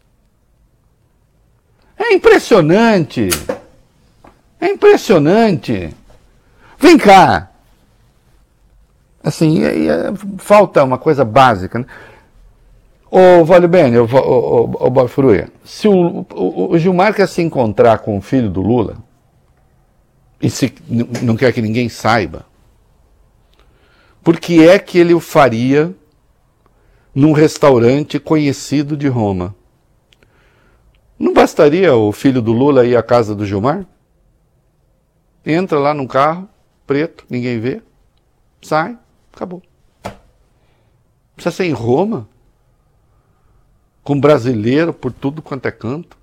É impressionante, é impressionante. Vem cá. Assim, é, é, falta uma coisa básica, né? Ô, Vale Bene, ô, ô, ô, ô Bob Furuia, se o, o, o Gilmar quer se encontrar com o filho do Lula, e se, não quer que ninguém saiba, por que é que ele o faria num restaurante conhecido de Roma? Não bastaria o filho do Lula ir à casa do Gilmar? Entra lá num carro, preto, ninguém vê, sai, acabou. Precisa ser em Roma? Com brasileiro por tudo quanto é canto?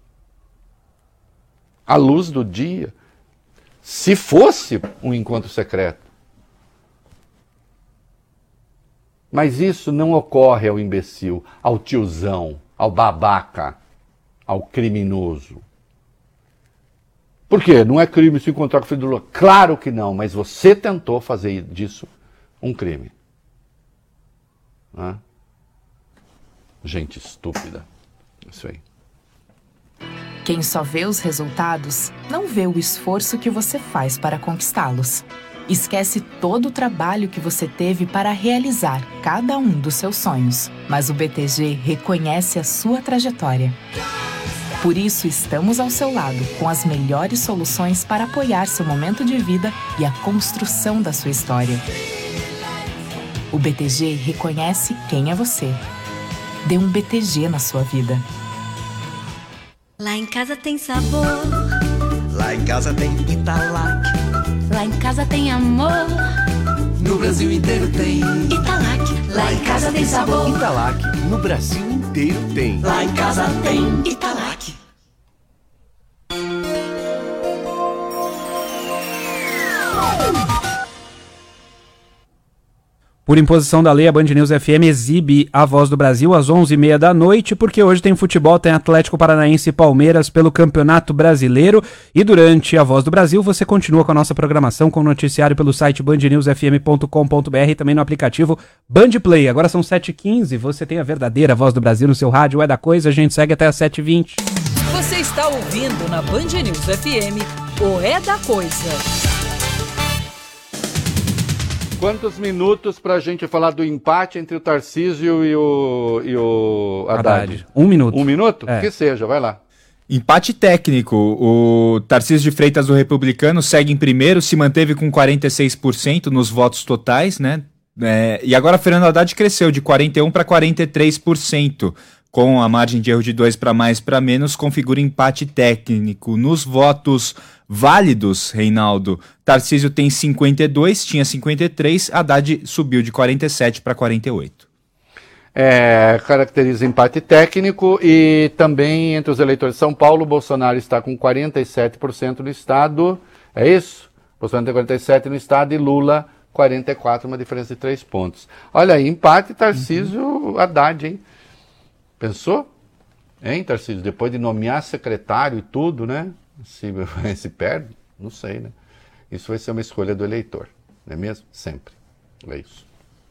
À luz do dia? Se fosse um encontro secreto. Mas isso não ocorre ao imbecil, ao tiozão, ao babaca, ao criminoso. Por quê? Não é crime se encontrar com o filho do Lula? Claro que não, mas você tentou fazer disso um crime. Hã? Gente estúpida. Isso aí. Quem só vê os resultados, não vê o esforço que você faz para conquistá-los. Esquece todo o trabalho que você teve para realizar cada um dos seus sonhos. Mas o B T G reconhece a sua trajetória. Por isso, estamos ao seu lado, com as melhores soluções para apoiar seu momento de vida e a construção da sua história. O B T G reconhece quem é você Dê um B T G na sua vida. Lá em casa tem sabor. Lá em casa tem Italac. Lá em casa tem amor. No Brasil inteiro tem Italac. Lá em casa tem sabor. Italac. No Brasil inteiro tem. Lá em casa tem Italac. Por imposição da lei, a Band News F M exibe a Voz do Brasil às onze e meia da noite, porque hoje tem futebol, tem Atlético Paranaense e Palmeiras pelo Campeonato Brasileiro. E durante a Voz do Brasil, você continua com a nossa programação com o noticiário pelo site band news f m ponto com ponto b r e também no aplicativo Band Play. Agora são sete e quinze, você tem a verdadeira Voz do Brasil no seu rádio, é da coisa, a gente segue até às sete e vinte. Você está ouvindo na Band News F M o É da Coisa. Quantos minutos para a gente falar do empate entre o Tarcísio e o, e o Haddad? Haddad. Um minuto. Um minuto? É. Que seja, vai lá. Empate técnico. O Tarcísio de Freitas, do Republicano, segue em primeiro, se manteve com quarenta e seis por cento nos votos totais, né? É, e agora Fernando Haddad cresceu de quarenta e um por cento para quarenta e três por cento. Com a margem de erro de dois para mais para menos, configura empate técnico. Nos votos válidos, Reinaldo, Tarcísio tem cinquenta e dois, tinha cinquenta e três, Haddad subiu de quarenta e sete para quarenta e oito. É, caracteriza empate técnico e também entre os eleitores de São Paulo, Bolsonaro está com quarenta e sete por cento no estado, é isso? Bolsonaro tem quarenta e sete por cento no estado e Lula quarenta e quatro por cento, uma diferença de três pontos. Olha aí, empate Tarcísio uhum. Haddad, hein? Pensou? Hein, Tarcísio? Depois de nomear secretário e tudo, né? Se, se perde? Não sei, né? Isso vai ser uma escolha do eleitor, não é mesmo? Sempre. É isso.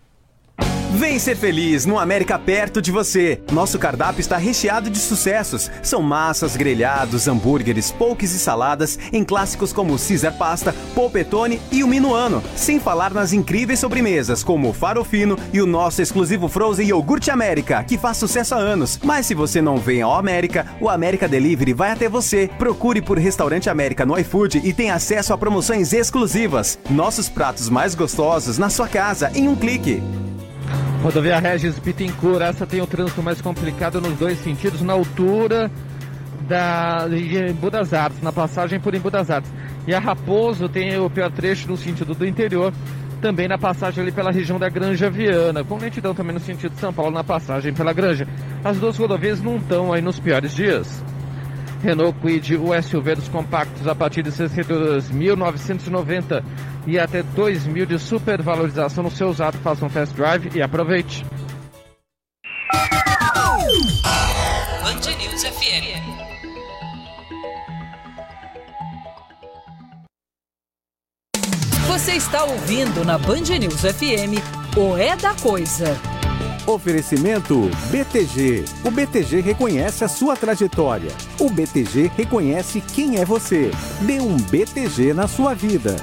Vem ser feliz no América perto de você. Nosso cardápio está recheado de sucessos. São massas, grelhados, hambúrgueres, poques e saladas em clássicos como Caesar Pasta, Polpettone e o Minuano. Sem falar nas incríveis sobremesas como o Farofino e o nosso exclusivo Frozen Iogurte América, que faz sucesso há anos. Mas se você não vem ao América, o América Delivery vai até você. Procure por Restaurante América no iFood e tenha acesso a promoções exclusivas. Nossos pratos mais gostosos na sua casa em um clique. Rodovia Regis Bittencourt, essa tem o trânsito mais complicado nos dois sentidos, na altura da de Embu das Artes, na passagem por Embu das Artes. E a Raposo tem o pior trecho no sentido do interior, também na passagem ali pela região da Granja Viana, com lentidão também no sentido de São Paulo, na passagem pela Granja. As duas rodovias não estão aí nos piores dias. Renault Kwid, o S U V dos compactos a partir de sessenta e dois mil novecentos e noventa e até dois mil de supervalorização no seu usado. Faça um test drive e aproveite. Band News F M. Você está ouvindo na Band News F M o É da Coisa. Oferecimento B T G. O B T G reconhece a sua trajetória. O B T G reconhece quem é você. Dê um B T G na sua vida.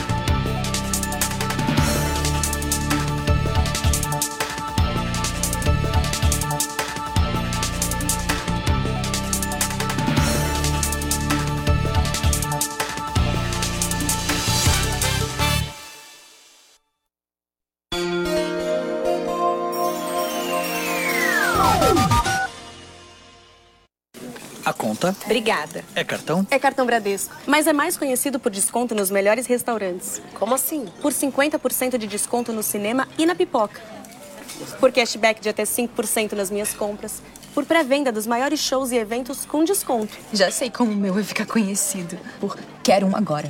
A conta. Obrigada. É cartão? É cartão Bradesco, mas é mais conhecido por desconto nos melhores restaurantes. Como assim? Por cinquenta por cento de desconto no cinema e na pipoca. Por cashback de até cinco por cento nas minhas compras. Por pré-venda dos maiores shows e eventos com desconto. Já sei como o meu vai ficar conhecido. Por quero um agora.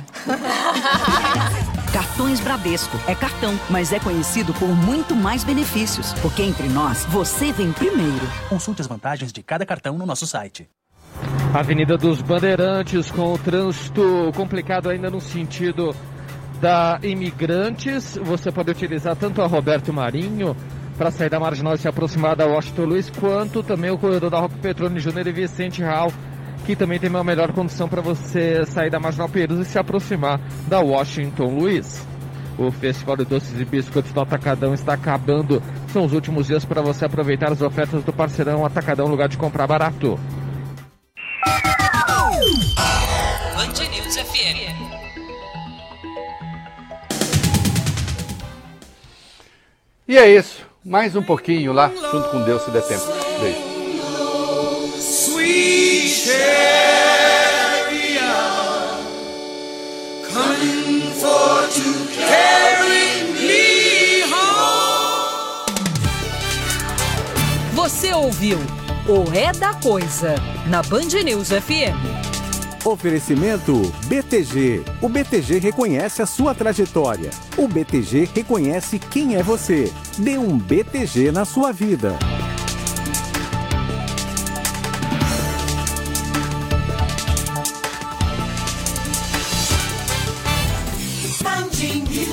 Cartões Bradesco. É cartão, mas é conhecido por muito mais benefícios. Porque entre nós, você vem primeiro. Consulte as vantagens de cada cartão no nosso site. Avenida dos Bandeirantes, com o trânsito complicado ainda no sentido da Imigrantes. Você pode utilizar tanto a Roberto Marinho para sair da Marginal e se aproximar da Washington Luiz, quanto também o corredor da Rocco Petroni Júnior e Vicente Hall, que também tem uma melhor condição para você sair da Marginal Pinheiros e se aproximar da Washington Luiz. O Festival de Doces e Biscoitos do Atacadão está acabando. São os últimos dias para você aproveitar as ofertas do parceirão Atacadão, lugar de comprar barato. Band News F M. E é isso. mais um pouquinho lá, junto com Deus, se der tempo. Beijo. Sweet chariot, coming for to carry me home. Você ouviu o É da Coisa, na Band News F M. Oferecimento B T G. O B T G reconhece a sua trajetória. O B T G reconhece quem é você. Dê um B T G na sua vida. Band News.